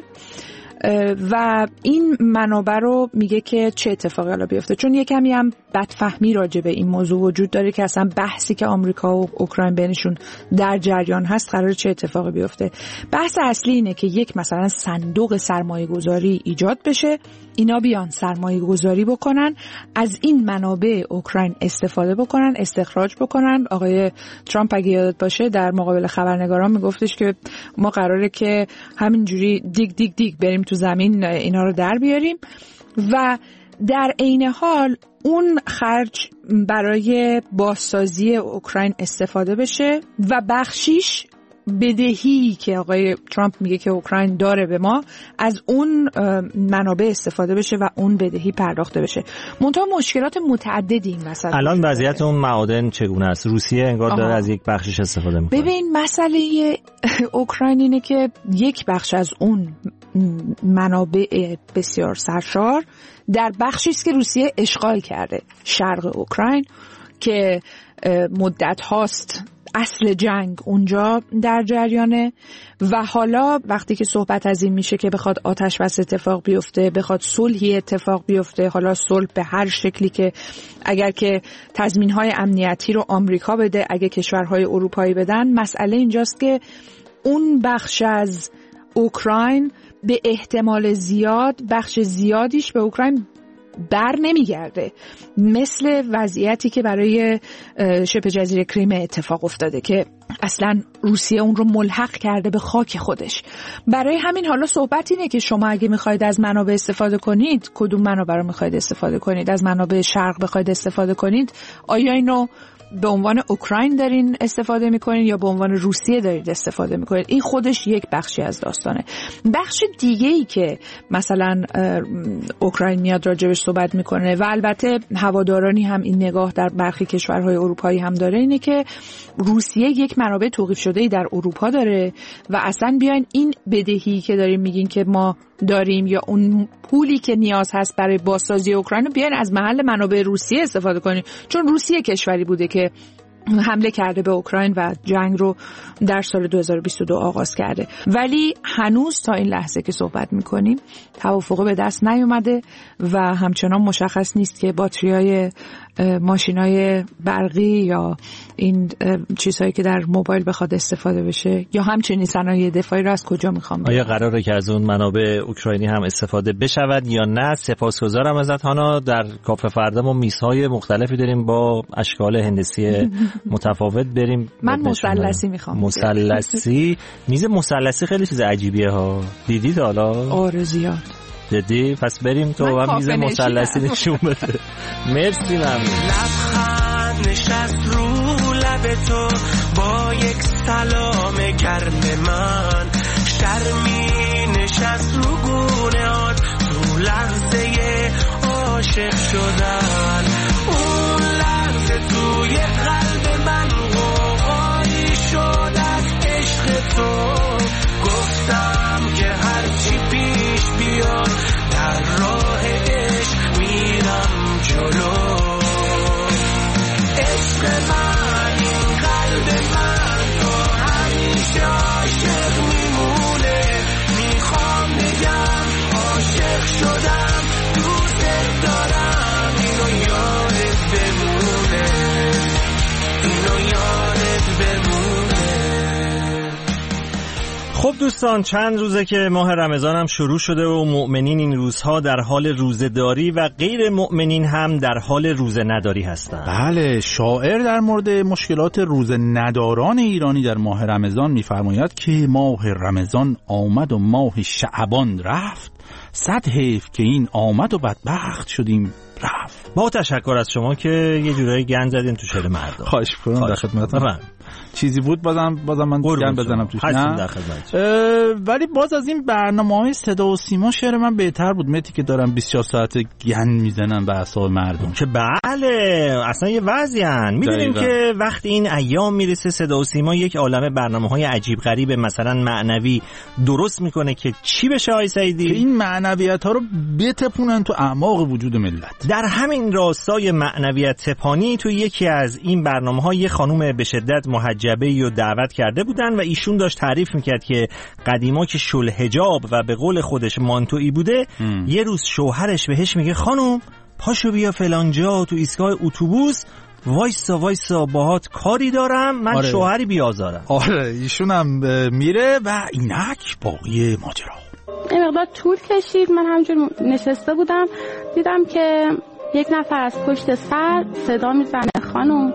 و این منابع رو میگه که چه اتفاقی حالا بیفته، چون یه کمی هم بدفهمی راجع به این موضوع وجود داره که اصلا بحثی که آمریکا و اوکراین بینشون در جریان هست قراره چه اتفاقی بیفته. بحث اصلی اینه که یک مثلا صندوق سرمایه گذاری ایجاد بشه، اینا بیان سرمایه گذاری بکنن، از این منابع اوکراین استفاده بکنن، استخراج بکنن. آقای ترامپ اگه یادت باشه در مقابل خبرنگاران میگفتش که ما قراره که همینجوری دیگ دیگ دیگ بریم تو زمین اینا رو در بیاریم و در عین حال اون خرج برای بازسازی اوکراین استفاده بشه و بخشیش بدهی که آقای ترامپ میگه که اوکراین داره به ما از اون منابع استفاده بشه و اون بدهی پرداخته بشه. منتها مشکلات متعددی این وسط. الان وضعیت اون معادن چگونه است؟ روسیه انگار داره از یک بخشش استفاده میکنه. ببین مسئله اوکراین اینه که یک بخش از اون منابع بسیار سرشار در بخشی است که روسیه اشغال کرده، شرق اوکراین، که مدت هاست اصل جنگ اونجا در جریانه و حالا وقتی که صحبت از این میشه که بخواد آتش بس اتفاق بیفته، بخواد صلحی اتفاق بیفته، حالا صلح به هر شکلی که اگر که تضمین‌های امنیتی رو آمریکا بده، اگه کشورهای اروپایی بدن، مسئله اینجاست که اون بخش از اوکراین به احتمال زیاد بخش زیادیش به اوکراین بر نمیگرده، مثل وضعیتی که برای شبه جزیره کریم اتفاق افتاده که اصلا روسیه اون رو ملحق کرده به خاک خودش. برای همین حالا صحبت اینه که شما اگه میخواید از منابع استفاده کنید، کدوم منابع رو میخواید استفاده کنید؟ از منابع شرق بخواید استفاده کنید، آیا اینو به عنوان اوکراین دارین استفاده میکنین یا به عنوان روسیه دارید استفاده میکنید؟ این خودش یک بخشی از داستانه. بخش دیگه ای که مثلا اوکراین میاد راجبش صحبت میکنه و البته هوادارانی هم این نگاه در برخی کشورهای اروپایی هم داره، اینه که روسیه یک منابع توقیف شده‌ای در اروپا داره و اصلا بیاین این بدهی که داریم میگین که ما داریم یا اون پولی که نیاز هست برای بازسازی اوکراین بیاین از محل منابع روسیه استفاده کنیم، چون روسیه کشوری بوده که حمله کرده به اوکراین و جنگ رو در سال دو هزار و بیست و دو آغاز کرده. ولی هنوز تا این لحظه که صحبت میکنیم توافق به دست نیومده و همچنان مشخص نیست که باتریای ماشینای برقی یا این چیزهایی که در موبایل بخواد استفاده بشه یا همچنین صنایع دفاعی رو از کجا میخوام آیا قراره که از اون منابع اوکراینی هم استفاده بشود یا نه؟ سپاسگزارم ازت هانا. در کافه فردا ما میزهای مختلفی داریم با اشکال هندسی متفاوت. بریم من مثلثی میخوام. مثلثی؟ میز مثلثی خیلی چیز عجیبیه ها. دیدید حالا؟ آره زیاد. دیدی؟ پس بریم تو و میز مثلثی نشون بده. مرسی. ممنون. لبخند نشست رو لب تو با یک سلام گرم من، شرمی نشست رو گونه‌ات تو لحظه عاشق شدن، اون لحظه توی قلب من غوغایی شد از عشق تو. گفتم که هرچی پیش بیاد در راه عشق میرم جلو. عشق من این قلب من تو همیشه عاشق میمونه، میخوام بگم عاشق شدم، دوست دارم، اینو یادت بمونه، اینو یادت بمونه. خب دوستان، چند روزه که ماه رمضان هم شروع شده و مؤمنین این روزها در حال روزه‌داری و غیر مؤمنین هم در حال روزه نداری هستند. بله، شاعر در مورد مشکلات روزه نداران ایرانی در ماه رمضان می‌فرماید که ماه رمضان آمد و ماه شعبان رفت، صد حیف که این آمد و بدبخت شدیم رفت. با تشکر از شما که یه جورایی گند زدین تو شعر مردم. خواهش می‌کنم، در خدمتتون. چیزی بود بازم بازم من گند بزنم توش، نه در خدمت. ولی باز از این برنامه‌های صدا و سیما شعر من بهتر بود متی که دارم بیست و چهار ساعت گند میزنن به اعصاب مردم. که بله اصلا یه وضعیان میدونیم که وقتی این ایام میرسه صدا و سیما یک عالمه برنامه‌های عجیب غریب مثلا معنوی درست میکنه که چی بشه آقای سعیدی؟ که این معنویت‌ها رو بتپونن تو اعماق وجود ملت. در همین راستای معنویت تپانی تو یکی از این برنامه‌ها یه خانم به شدت محجبه‌ای رو دعوت کرده بودن و ایشون داشت تعریف میکرد که قدیما که شل حجاب و به قول خودش مانتویی بوده ام. یه روز شوهرش بهش میگه خانم پاشو بیا فلانجا تو ایستگاه اتوبوس وایسا وایسا باهات کاری دارم من. آره. شوهری بیازارم. آره ایشون هم میره و اینک باقی ماجرا این مقدار طول کشید. من همجور نشسته بودم دیدم که یک نفر از پشت سر صدا میزنه خانم.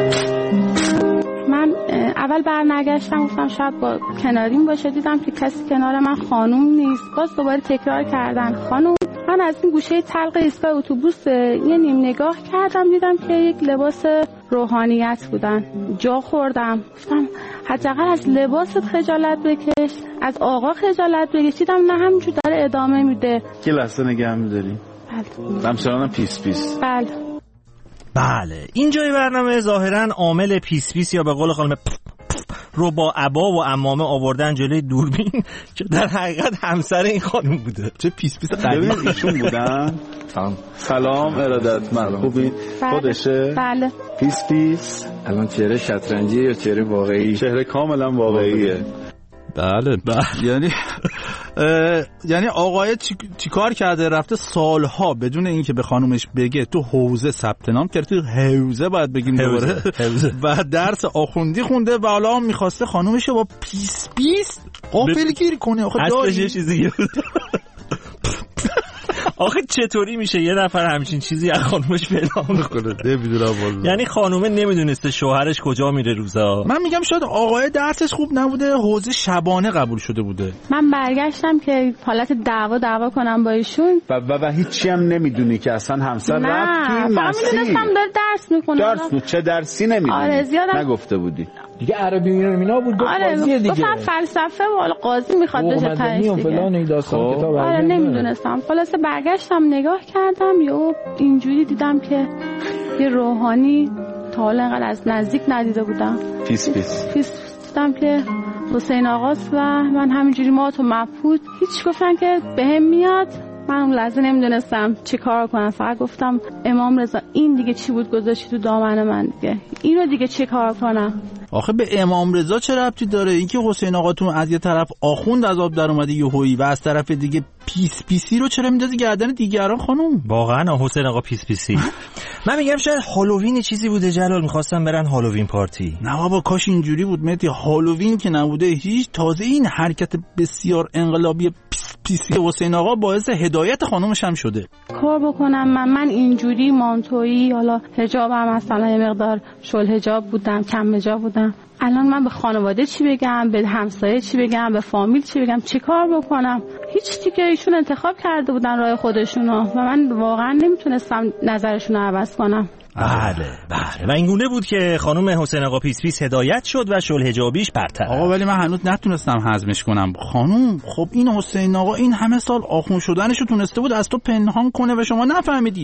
من اول برنگشتم گفتم شاید با کناریم باشه، دیدم که کسی کنار من خانوم نیست. باز دوباره تکرار کردن خانوم. من از این گوشه تلق ایستگاه اتوبوس یه نیم نگاه کردم دیدم که یک لباس روحانیت بودن. جا خوردم گفتم حداقل از لباست خجالت بکش، از آقا خجالت بکش. دیدم نه همینجور داره ادامه میده. که لحظه نگه می‌داری؟ بله. همچنان پیس پیس. بله. بله اینجای برنامه ظاهرا عامل پیس پیس یا به قول خانم رو با عبا و عمامه آوردن جلوی دوربین که در حقیقت همسر این خانم بوده. چه پیس پیس قدیم ایشون بودن. سلام ارادتمند، خوبی؟ خودشه؟ بله. پیس پیس الان چهره شطرنجی یا چهره واقعی؟ چهره کاملا واقعیه. بله بله. یعنی یعنی آقای چی... چی کار کرده؟ رفته سالها بدون اینکه به خانومش بگه تو حوزه ثبت نام کرده، تو حوزه باید بگیم دوباره، و درس آخوندی خونده و حالا میخواسته خانومش با پیس پیس غافلگیری کنه. آخه اصلش یه چیزی آخه چطوری میشه یه نفر همچین چیزی از خانومش پیدا میکنه؟ نمیدونم والله. یعنی خانومه نمیدونسته شوهرش کجا میره روزا. من میگم شاید آقای درسش خوب نبوده، حوزه شبانه قبول شده بوده. من برگشتم که حالت دعوا دعوا کنم با ایشون و و, و هیچی هم نمیدونی که اصلا همسر رفت توی مسیر. نه فهمیدم داره درس میخونه. درس بود چه درسی نمیدونی؟ آره زیادم نگفته بودی دیگه عربی اینا بود. آره قاضیه دیگه. گفتم فلسفه و قاضی میخواد بشه تهش دیگه. فلان این داستان کتاب. آره نمیدونستم. خلاصه برگشتم نگاه کردم یهو اینجوری دیدم که یه روحانی تا حالا انقدر از نزدیک ندیده بودم. پیس پیس پیس دیدم که حسین آقاست و من همینجوری مات و مبهوت. هیچ گفتن که بهم میاد. من اون لحظه نمیدونستم چی کار کنم، فقط گفتم امام رضا این دیگه چی بود گذاشتی تو دامن من دیگه، اینو دیگه چی کار کنم؟ آخه به امام رضا چه ربطی داره؟ اینکه حسین آقاتون از یه طرف آخوند از آب در اومده یهویی و از طرف دیگه پیس پیسی رو چرا میندازی گردن دیگران خانم؟ واقعا حسین آقا پیس پیسی. من میگم شاید هالووین چیزی بوده جلال، می‌خواستم برن هالووین پارتی. نه بابا کاش اینجوری بود مهدی. هالووین که نبوده هیچ. تازه این حرکت بسیار انقلابی پیس پیسی حسین آقا باعث هدایت خانومش هم شده. کار بکنم من من اینجوری مانتویی حالا حجابم مثلا یه مقدار شل حجاب بودم، کم حجاب بودم. الان من به خانواده چی بگم، به همسایه چی بگم، به فامیل چی بگم، چی کار بکنم؟ هیچ دیگه ایشون انتخاب کرده بودن راه خودشونو و من واقعا نمیتونستم نظرشون رو عوض کنم. بله بله. و این گونه بود که خانم حسین آقا پیس پیس هدایت شد و شل حجابیش برطرف. آقا ولی من هنوز نتونستم هضمش کنم. خانم خب این حسین آقا این همه سال آخون شدنشو تونسته بود از تو پنهان کنه و شما نفهمیدی.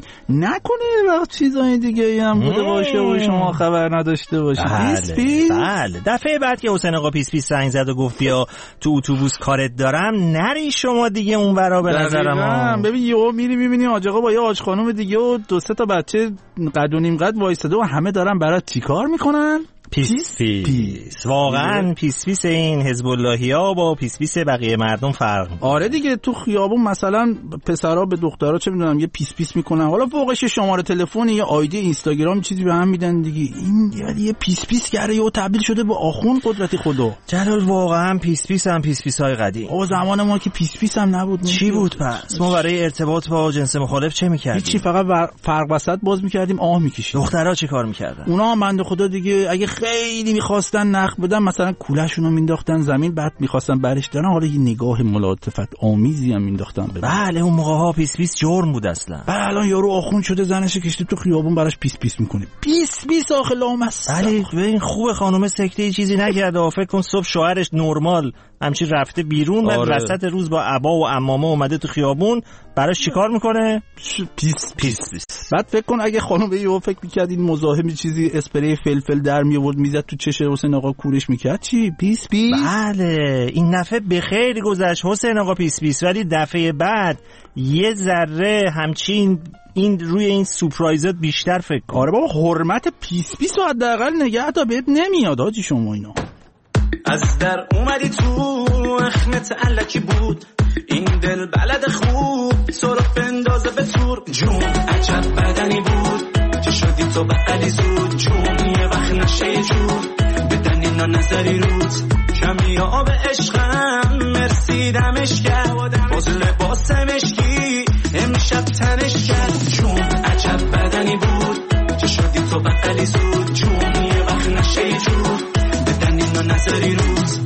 نکنه وقت چیزای دیگه هم بوده باشه و شما خبر نداشته باشی. بله پیس پیس. بله. دفعه بعد که حسین آقا پیس پیس زنگ زد و گفت بیا تو اتوبوس کارت دارم، نری شما دیگه اون ورا به نظرم. ببین یهو میری میبینی حاج آقا با یه حاج خانم دیگه و دو سه تا بچه قد و نیم قد وایساده و همه دارن برات چیکار میکنن؟ پیس پیس, پیس. واقعا پیس پیس این حزب اللهی‌ها با پیس پیس بقیه مردم فرق. آره دیگه تو خیابون مثلا پسرا به دخترا چه میدونم یه پیس پیس میکنن، حالا فوقش شماره تلفن یا آیدی اینستاگرام چیزی به هم میدن دیگه. این یه پیس پیس کرده و تبدیل شده به آخون قدرتی خدا. جلال واقعا پیس پیس هم پیس پیس‌های قدیم. او زمان ما که پیس پیس هم نبود. چی بود پس؟ ما برای ارتباط با جنس مخالف چه میکردیم؟ هیچی، فقط فرق وسط باز میکردیم، آه میکشیدیم. دخترها چی کار میکردن؟ اونا بنده خدا دیگه اگه خیلی میخواستن نخ بدن مثلا کولهشون رو مینداختن زمین، بعد میخواستن برش دارن، حالا یه نگاه ملاطفت آمیزی هم مینداختن. بله اون موقع ها پیس پیس جرم بود اصلا. بله الان یارو آخوند شده زنش کشته تو خیابون براش پیس پیس میکنه. پیس پیس آخه لامصب. بله این خوبه خانومه سکته چیزی نکرده، فکر کن صبح شوهرش نرمال همچین رفته بیرون، بعد آره. وسط روز با عبا و عمامه اومده تو خیابون، براش چیکار میکنه؟ پیس پیس پیس. بعد فکر کن اگه خانم به یهو فکر میکرد این مزاحم چیزی اسپری فلفل در میآورد میزد تو چش حسین آقا کورش میکرد، چی پیس پیس. بله این دفعه به خیر گذشت حسین آقا پیس پیس، ولی دفعه بعد یه ذره همچین این روی این سورپرایزات بیشتر فکر کن. آره بابا حرمت پیس پیس رو حداقل نگه تا بهت نمیاد حاجی شما اینا. از در اومدی تو اخمت علکی بود این دل بلد خوب سرف اندازه به تور جون عجب بدنی بود چه شدی تو بقلی زود جون یه وقت نشه جور بدن اینا نظری رود کمی آب عشقم مرسی دمش کرد باز لباس مشکی امشب تنش کرد جون عجب بدنی بود چه شدی تو بقلی زود جون یه وقت نشه جور بدن اینا نظری رود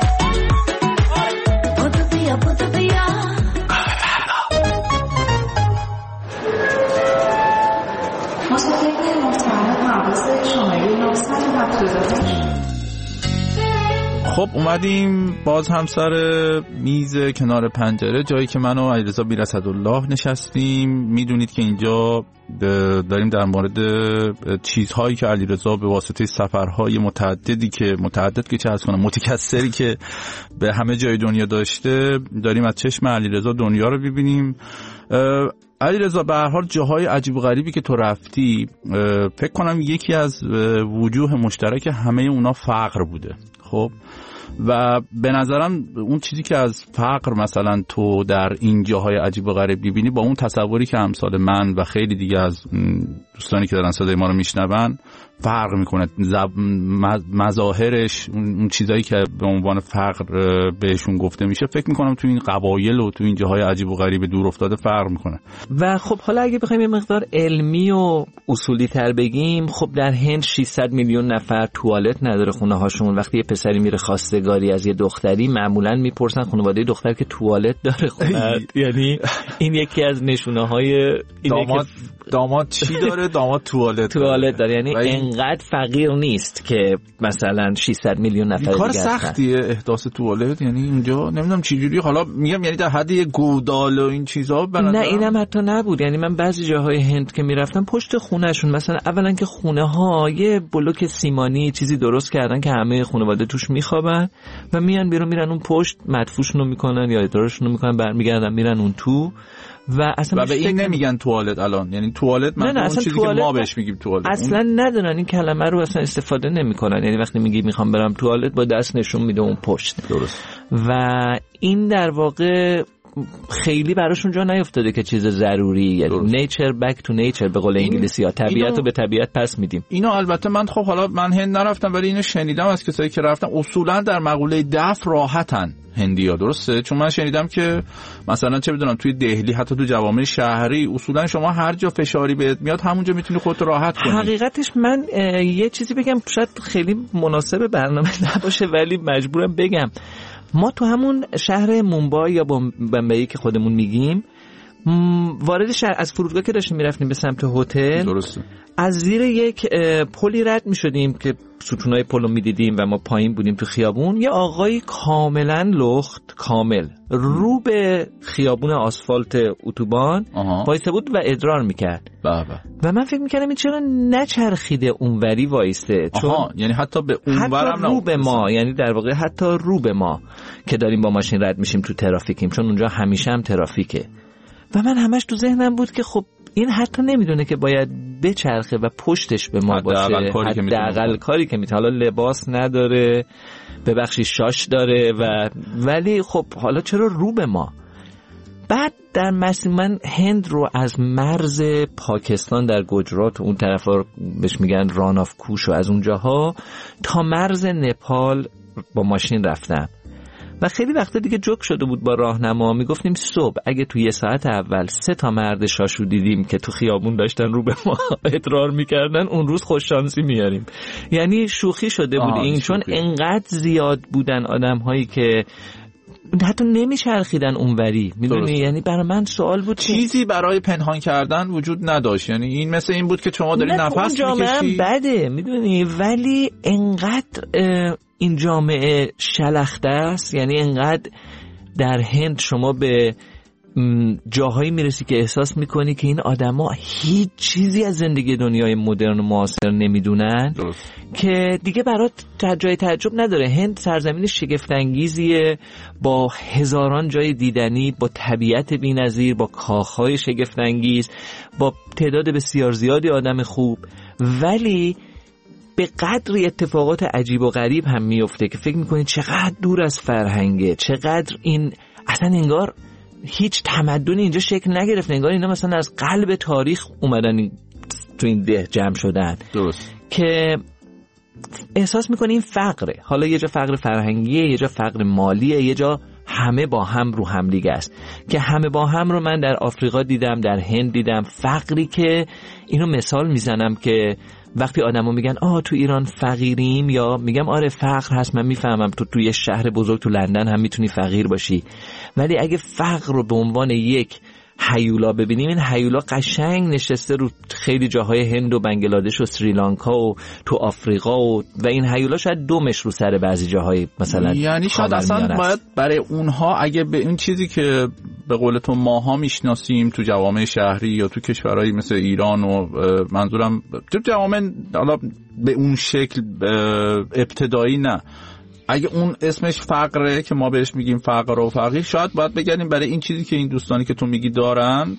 خب اومدیم باز هم سر میز کنار پنجره، جایی که من و علیرضا بیرصدالله نشستیم. میدونید که اینجا داریم در مورد چیزهایی که علیرضا به واسطه سفرهای متعددی که متعدد که چه از کنم متکثری که به همه جای دنیا داشته، داریم از چشم علیرضا دنیا رو ببینیم. علیرضا به هر حال جاهای عجیب و غریبی که تو رفتی، فکر کنم یکی از وجوه مشترک همه اونا فقر بوده. خب و به نظرم اون چیزی که از فقر مثلا تو در این جاهای عجیب و غریب ببینی با اون تصوری که امثال من و خیلی دیگه از دوستانی که دارن صدای ما رو میشنون فرق میکنه. مظاهرش اون چیزایی که به عنوان فقر بهشون گفته میشه فکر میکنم تو این قبایل و تو این جاهای عجیب و غریب دور افتاده فرق میکنه. و خب حالا اگه بخوایم یه مقدار علمی و اصولی تر بگیم، خب در هند ششصد میلیون نفر توالت نداره خونه هاشون. وقتی یه پسری میره خواستگاری از یه دختری معمولا میپرسن خانواده دختر که توالت داره خونه. یعنی این یکی از نشونه های داماد داماد چی داره؟ داماد توالت توالت داره. یعنی انقدر فقیر نیست که مثلا ششصد میلیون نفر دیگه کار سختیه احداث توالت. یعنی اینجا نمیدونم چه جوری، حالا میگم یعنی در حد یه گودال و این چیزا بنظرم نه اینم حتی نبود. یعنی من بعضی جاهای هند که میرفتم پشت خونهشون مثلا اولا که خونه ها یه بلوک سیمانی چیزی درست کردن که همه خانواده توش میخوابن و میان بیرون میرن اون پشت مدفوشونو میکنن یا ادارشونو میکنن برمیگردن میرن اون تو و اصلا و به این نمیگن توالت الان. یعنی توالت من اون چیزی که ما بهش میگیم توالت اصلا اون... ندارن این کلمه رو اصلا استفاده نمیکنن. یعنی وقتی میگی میخوام برم توالت با دست نشون میده اون پشت. درست. و این در واقع خیلی براشون جا نیفتاده که چیز ضروری، یعنی نیچر بک تو نیچر به قول انگلیسی ها، طبیعت رو به طبیعت پس میدیم. اینو البته من خب حالا من هند نرفتم ولی اینو شنیدم از کسایی که رفتن، اصولا در مقوله دفع راحتن هندیا. درسته؟ چون من شنیدم که مثلا چه بدونم توی دهلی حتی تو جوامع شهری اصولا شما هر جا فشاری بهت میاد همونجا میتونی خودت راحت کنی. حقیقتش من یه چیزی بگم شاید خیلی مناسب برنامه نباشه ولی مجبورم بگم. ما تو همون شهر مومبای یا بمبئی که خودمون میگیم وارد شهر از فرودگاه که داشتیم میرفتیم به سمت هتل، درسته، از زیر یک پلی رد میشدیم که ستونای پلو میدیدیم و ما پایین بودیم تو خیابون. یه آقای کاملا لخت کامل رو به خیابون آسفالت اتوبان وایسته بود و ادرار میکرد. بابا. و من فکر میکردم این چرا نچرخیده اونوری وایسته، چون یعنی حتی به اونورم رو به ما، یعنی در واقع حتی رو به ما که داریم با ماشین رد میشیم تو ترافیکیم، چون اونجا همیشه هم ترافیکه. و من همش تو ذهنم بود که خب این حتی نمیدونه که باید بچرخه و پشتش به ما باشه. حداقل کاری که میتونه. حالا لباس نداره، ببخشید شاش داره و ولی خب حالا چرا رو به ما؟ بعد در مسیر من هند رو از مرز پاکستان در گجرات اون طرفا بهش میگن ران آف کوش و از اونجاها تا مرز نپال با ماشین رفتم و خیلی وقتا دیگه جوک شده بود با راهنما، میگفتیم صبح اگه تو یه ساعت اول سه تا مرد شاشو دیدیم که تو خیابون داشتن رو به ما ادرار میکردن، اون روز خوش شانسی میاریم. یعنی شوخی شده بود این، چون انقدر زیاد بودن آدم هایی که حتی نمیچرخیدن اونوری، میدونی؟ یعنی برای من سوال بود چیزی برای پنهان کردن وجود نداشت. یعنی این مثل این بود که شما داری نفس میکشی. بده میدونی، ولی انقدر این جامعه شلخته است، یعنی انقدر در هند شما به جاهایی میرسی که احساس میکنی که این آدما هیچ چیزی از زندگی دنیای مدرن و معاصر نمیدونن که دیگه برات جای تعجب نداره. هند سرزمین شگفت انگیزیه با هزاران جای دیدنی، با طبیعت بی‌نظیر، با کاخهای شگفت انگیز، با تعداد بسیار زیادی آدم خوب، ولی به قدری اتفاقات عجیب و غریب هم میفته که فکر میکنی چقدر دور از فرهنگه، چقدر این اصلا انگار هیچ تمدنی اینجا شکل نگرفته، انگار اینا مثلا از قلب تاریخ اومدن تو این ده جمع شدن. درست. که احساس میکنی این فقره، حالا یه جا فقر فرهنگیه، یه جا فقر مالیه، یه جا همه با هم رو هم دیگه است. که همه با هم رو من در آفریقا دیدم، در هند دیدم. فقری که اینو مثال میزنم که وقتی آدمو میگن آه تو ایران فقیریم، یا میگم آره فقر هست، من میفهمم تو توی شهر بزرگ تو لندن هم میتونی فقیر باشی، ولی اگه فقر رو به عنوان یک هیولا ببینیم، این هیولا قشنگ نشسته رو خیلی جاهای هند و بنگلادش و سریلانکا و تو آفریقا و و این هیولا شاید دومش رو سر بعضی جاهای مثلا، یعنی شاید اصلا باید برای اونها اگه به این چیزی که به قول تو ماها میشناسیم تو جوامع شهری یا تو کشورهایی مثل ایران و منظورم تو جوامع حالا به اون شکل ابتدایی نه، اگه اون اسمش فقره که ما بهش میگیم فقر و فقیر، شاید باید بگردیم برای این چیزی که این دوستانی که تو میگی دارن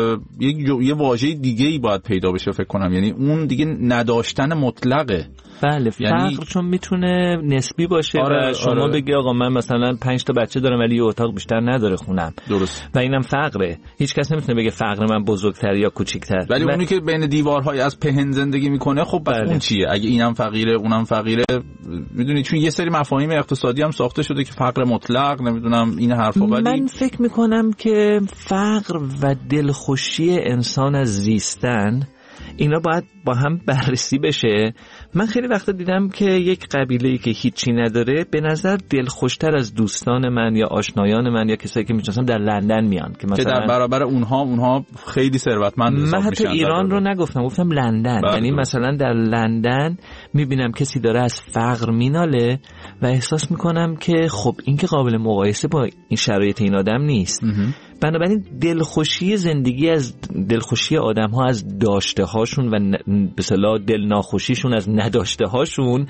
یک یه واژه دیگه ای باید پیدا بشه فکر کنم. یعنی اون دیگه نداشتن مطلقه. بله، یعنی فقر چون میتونه نسبی باشه. آره، و شما آره. بگی آقا من مثلا پنج تا بچه دارم ولی یه اتاق بیشتر نداره خونم. درست. و اینم فقره. هیچ کس نمیتونه بگه فقر من بزرگتر یا کوچیک‌تر. ولی اونی که بین دیوارهای از پهن زندگی میکنه، خب بله. اون چیه؟ اگه اینم فقیره اونم فقیره، میدونی چون یه سری مفاهیم اقتصادی هم ساخته شده که فقر مطلق، نمیدونم این حرفا. ولی من فکر میکنم که فقر و دلخوشی انسان از زیستن اینا باید با هم بررسی بشه. من خیلی وقتا دیدم که یک قبیله‌ای که هیچی نداره به نظر دلخوشتر از دوستان من یا آشنایان من یا کسایی که میشناسم در لندن میان که مثلا که در برابر اونها اونها خیلی ثروتمند حساب میشن. من حتی ایران رو نگفتم، گفتم لندن. یعنی مثلا در لندن میبینم کسی داره از فقر میناله و احساس میکنم که خب این که قابل مقایسه با این شرایط این آدم نیست. بنابراین دلخوشی زندگی از دلخوشی آدم ها از داشته هاشون و به اصطلاح دل ناخوشیشون از نداشته هاشون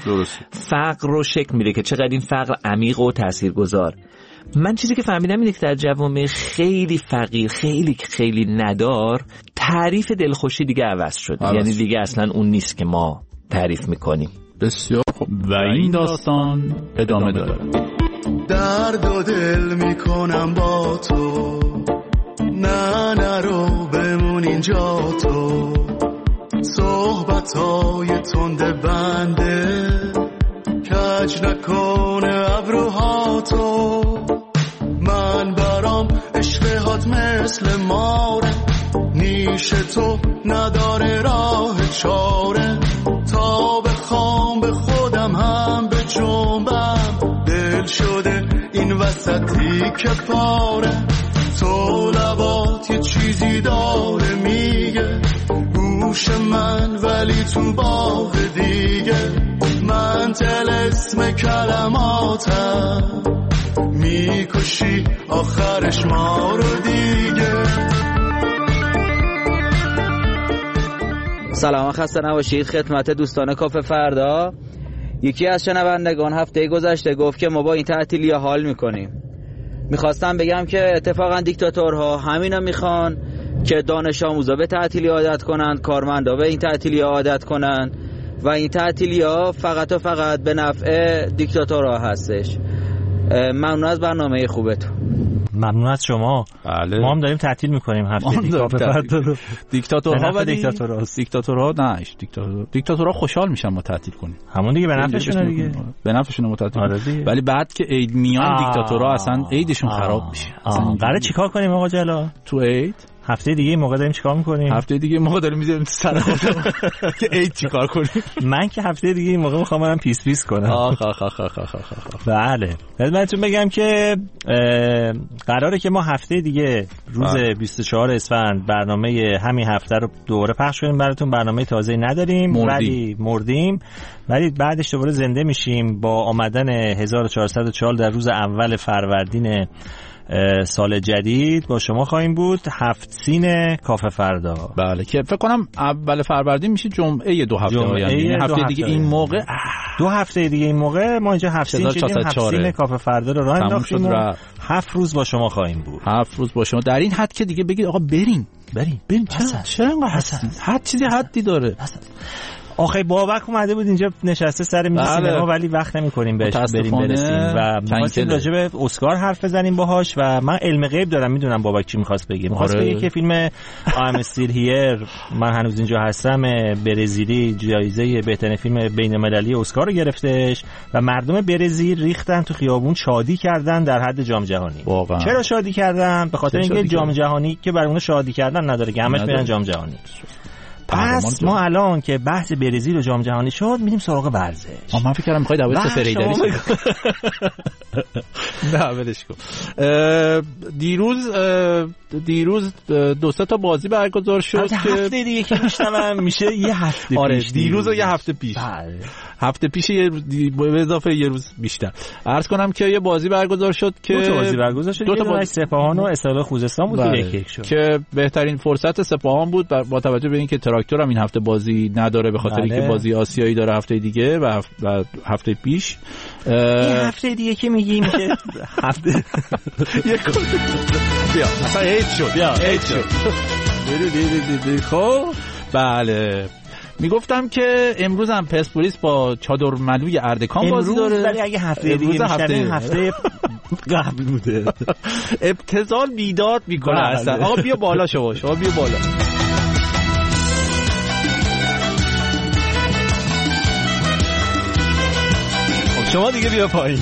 فقر رو شکل میده که چقدر این فقر عمیق و تاثیرگذار. من چیزی که فهمیدم اینه که در جوامع خیلی فقیر، خیلی خیلی ندار، تعریف دلخوشی دیگه عوض شده. عوض. یعنی دیگه اصلا اون نیست که ما تعریف میکنیم. بسیار خوب. و این داستان ادامه داره. درد و دل میکنم با تو، نه نرو بمون اینجا تو، صحبتای تند بنده کج نکنه ابروها تو، من برام عشقهات مثل ماره، نیش تو نداره راه چاره، تا بخوام به خودم هم به جنبم، دل شده این وسطی که پاره، تو لبات یه چیزی داره میگه، گوش من ولی تو باغ دیگه، من طلسم کلماتم، میکشی آخرش ما رو دیگه. سلام، خسته نباشید خدمت دوستان کافه فردا. یکی از شنوندگان هفته گذشته گفت که ما با این تعطیلی حال میکنیم. میخواستم بگم که اتفاقا دیکتاتورها همینا میخوان که دانش آموزا به تعطیلی عادت کنند، کارمندا به این تعطیلی عادت کنند و این تعطیلی ها فقط و فقط به نفع دیکتاتورها هستش. ممنون از برنامه خوبتون. ممنون از شما. بله. ما هم داریم تعطیل میکنیم هفته دیگه کافه فردا رو. دیکتاتورها و دیکتاتورها دیکتاتورها نه دیکتاتور دیکتاتورها خوشحال میشن ما تعطیل کنیم. همون دیگه به نفعشونه دیگه. به نفعشونه ما تعطیل کنیم. ولی بعد که عید میان دیکتاتورها اصلا عیدشون خراب میشه. اصلا قراره چیکار کنیم آقا جلا؟ تو عید هفته دیگه این موقع داریم چیکار میکنیم؟ هفته دیگه این موقع داریم میذاریم سر خودمون که عید چیکار کنیم. من که هفته دیگه این موقع میخوام برم پیس پیس کنم. آخ آخ آخ آخ آخ آخ. بله. خدمتتون بگم که قراره که ما هفته دیگه روز بیست و چهارم اسفند برنامه همین هفته رو دوباره پخش کنیم براتون. برنامه تازه‌ای نداریم ولی مردیم، ولی بعدش دوباره زنده میشیم با آمدن هزار و چهارصد و چهار در روز اول فروردین سال جدید با شما خواهیم بود. هفت سین کافه فردا. بله که فکر کنم اول فروردین میشه جمعه دو هفته آینده. هفته, هفته دیگه این موقع دو هفته دیگه این موقع ما اینجا هفت سین شدیم. هفت سین کافه فردا رو راه انداختیم و هفت روز با شما خواهیم بود. هفت روز با شما در این حد که دیگه بگید آقا بریم بریم بریم چرا چرا اینقدر هستین؟ حد چیزی حدی داره. آخه بابک اومده بود اینجا نشسته سر میز سینما ولی وقت نمی‌کنیم بهش بریم برسیم و می‌خواستیم راجع به اسکار حرف بزنیم باهاش و من علم غیب دارم میدونم بابک چی می‌خواست بگه. می‌خواست بگه که فیلم I'm Still Here من هنوز اینجا هستم برزیلی جایزه بهترین فیلم بین‌المللی اسکار رو گرفتش و مردم برزیل ریختن تو خیابون شادی کردن در حد جام جهانی. واقعا. چرا شادی کردن؟ به خاطر اینکه جام جهانی که برای اون شادی کردن نداره که همش برن جام جهانی. پس ما الان که بحث برزیل و جام جهانی شد میریم سراغ ورزش. من فکر کردم می‌خوای در مورد فریداری نه ولش کن. دیروز دیروز دو سه تا بازی برگزار شد که هفته دیگه که میشنم میشه یه هفته پیش. آره دیروز و یه هفته پیش. بله. هفته پیش یه به اضافه یه روز بیشتر. عرض کنم که یه بازی برگزار شد که دو تا بازی برگزار شد. دو تا بازی سپاهان و استقلال خوزستان بود که یک یک شد. که بهترین فرصت سپاهان بود با توجه به اینکه تراکتور هم این هفته بازی نداره به خاطر اینکه بازی آسیایی داره هفته دیگه و هفته پیش. این هفته دیگه که میگیم که هفته یک بیا مثلا هیچ شد یا هیچ شد. خب بله میگفتم که امروز هم پرسپولیس با چادرملوی اردکان بازی داره. ولی اگه هفته دیگه هفته هفته قبل بوده ابتذال بیداد میکنه اصلا. آقا بیا بالا شو شو بیا بالا. شما دیگه بیا پایین.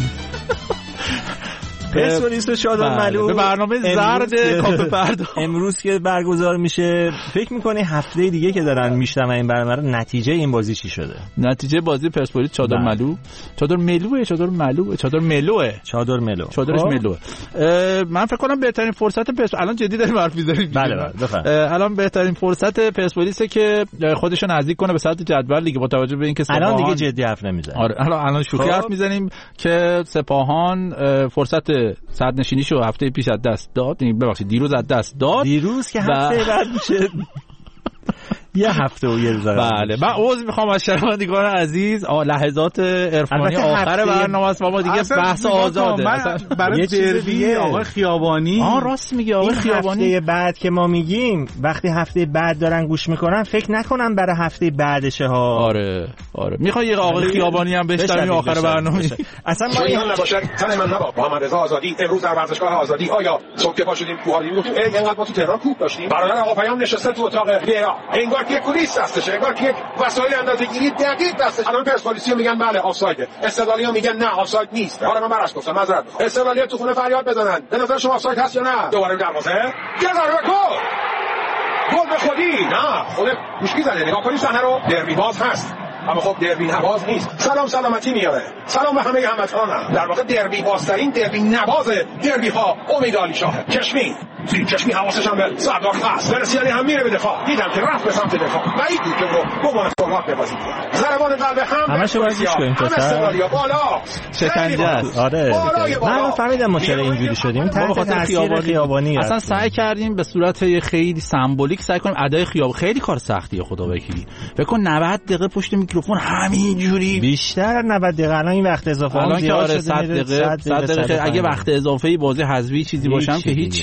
پرسپولیس و چادرملو به برنامه زرد کافه فردا امروز که برگزار میشه فکر میکنی هفته دیگه که دارن میشتم این برنامه رو نتیجه این بازی چی شده؟ نتیجه بازی پرسپولیس چادرملو چادرملوه چادرملوه چادرملوه چادرملو چادرش ملوه. من فکر کنم بهترین فرصت پرسپولیس الان جدی داریم حرف میزنیم. بله بله الان بهترین فرصت پرسپولیسه که خودشو نزدیک کنه به سطح جدول دیگه با توجه به اینکه الان دیگه جدی حرف نمیزنیم. آره الان الان شوخی حرف میزنیم که سپاهان فرصت صد نشینیشو هفته پیش از دست داد. ببخشید دیروز از دست داد. دیروز که هفته و... بعد میشه یه هفته و یه روز. بله من عذر میخوام از شنوندگان عزیز. لحظات عرفانی آخر برنامه است و ما دیگه بحث آزاده. برای دربی آقای خیابانی. آ راست میگه آقای خیابانی. هفته بعد که ما میگیم وقتی هفته بعد دارن گوش میکنن فکر نکنن برای هفته بعدشه ها. آره آره میخوای یه آقای خیابانی هم بشنویم آخر برنامه. اصلا ما این نباشه تن من نبا محمد رضا آزادی امروز در ورزشگاه آزادی آیا صبح که پا شدیم تو حالی گفتیم ای اینقدر ما تو تهران کوب داشتیم. برادر آقا پیام نشسته تو اتاق بیا انگار که پلیس دستش انگار که وسایل اندازه‌گیری دقیق دستش. الان پرسپولیسیا میگن بله آفسایده، استقلالی‌ها میگن نه آفساید نیست. حالا من براش گفتم معذرت استقلالی‌ها تو خونه فریاد بزنن به نظر شما آفساید هست یا نه؟ دوباره دروازه یه ضربه گل گل به خودی نه خود گوشکی زده. نگاه کنید صحنه رو دربی باز هست اما خب دربی نواز نیست. سلام سلامتی میاره. سلام به همه هموطنانم. در واقع دربی بازترین دربی نواز دربی ها امید علی شاه کشمی زیر چشمی حواسش هم به سردار خاص برسیانی هم میره به دفاع. دیدم که رفت به سمت دفاع بعید بود که رو گمان فوقات ببازید. ضربان قلب هم همه شو بازیش کنیم تا سر بالا شکنجه است. آره من فهمیدم ما چرا اینجوری شدیم تحت تاثیر خیابانی. اصلا سعی کردیم به صورت خیلی سمبولیک سعی کنیم ادای خیابان. خیلی کار سختیه خدا وکیلی. فکر کن نود دقیقه پشت میکروفون همینجوری بیشتر نود دقیقه. الان این وقت اضافه الان که آره صد دقیقه صد دقیقه اگه وقت اضافه بازی حذفی چیزی باشم که هیچی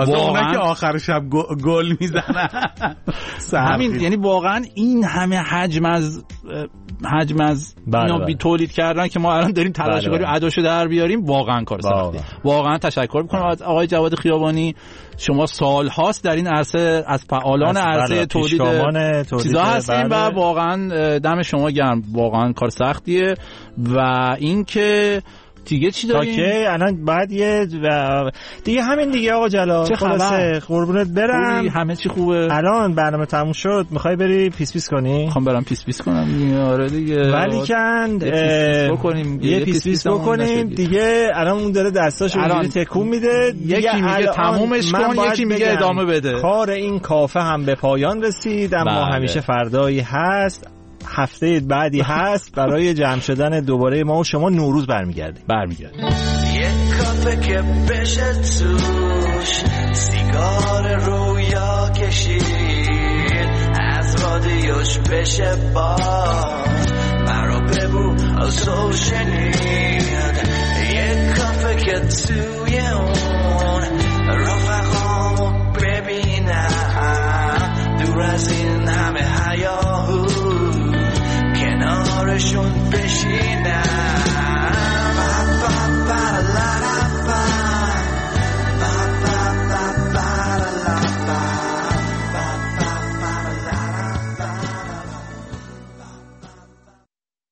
تازه اونا که آخر شب گل میزنن. همین یعنی واقعا این همه حجم از حجم از اینا بی تولید کردن که ما الان داریم تلاش کنیم اداشو در بیاریم، واقعا کار سختی. واقعا تشکر میکنم از آقای جواد خیابانی. شما سال هاست در این عرصه از فعالان عرصه تولید چیزا هستین و واقعا دم شما گرم. واقعا کار سختیه. و اینکه دیگه چی داریم؟ اوکی الان بعد یه دیگه همین دیگه آقا جلال. چه خبر؟ قربونت برم. همه چی خوبه. الان برنامه تموم شد، میخوای بری پیس پیس کنی؟ میخوام برم پیس پیس کنم دیگه. آره دیگه. ولی کن بکنیم یه پیس پیس بکنیم دیگه. الان اون داره دستاشو اینجوری تکون میده. یکی میگه تمومش کن، یکی میگه ادامه بده. کار این کافه هم به پایان رسید، اما همیشه فردایی هست، هفته بعدی هست برای جمع شدن دوباره ما و شما. نوروز برمیگردیم. برمیگردیم. یک کافه که بشه توش سیگار رویا کشید، از رادیوش بشه باز مرا ببو از شنید. یک کافه که توی اون رفقامو ببینم، دور از این همه هیاهو کنارشون بشینم.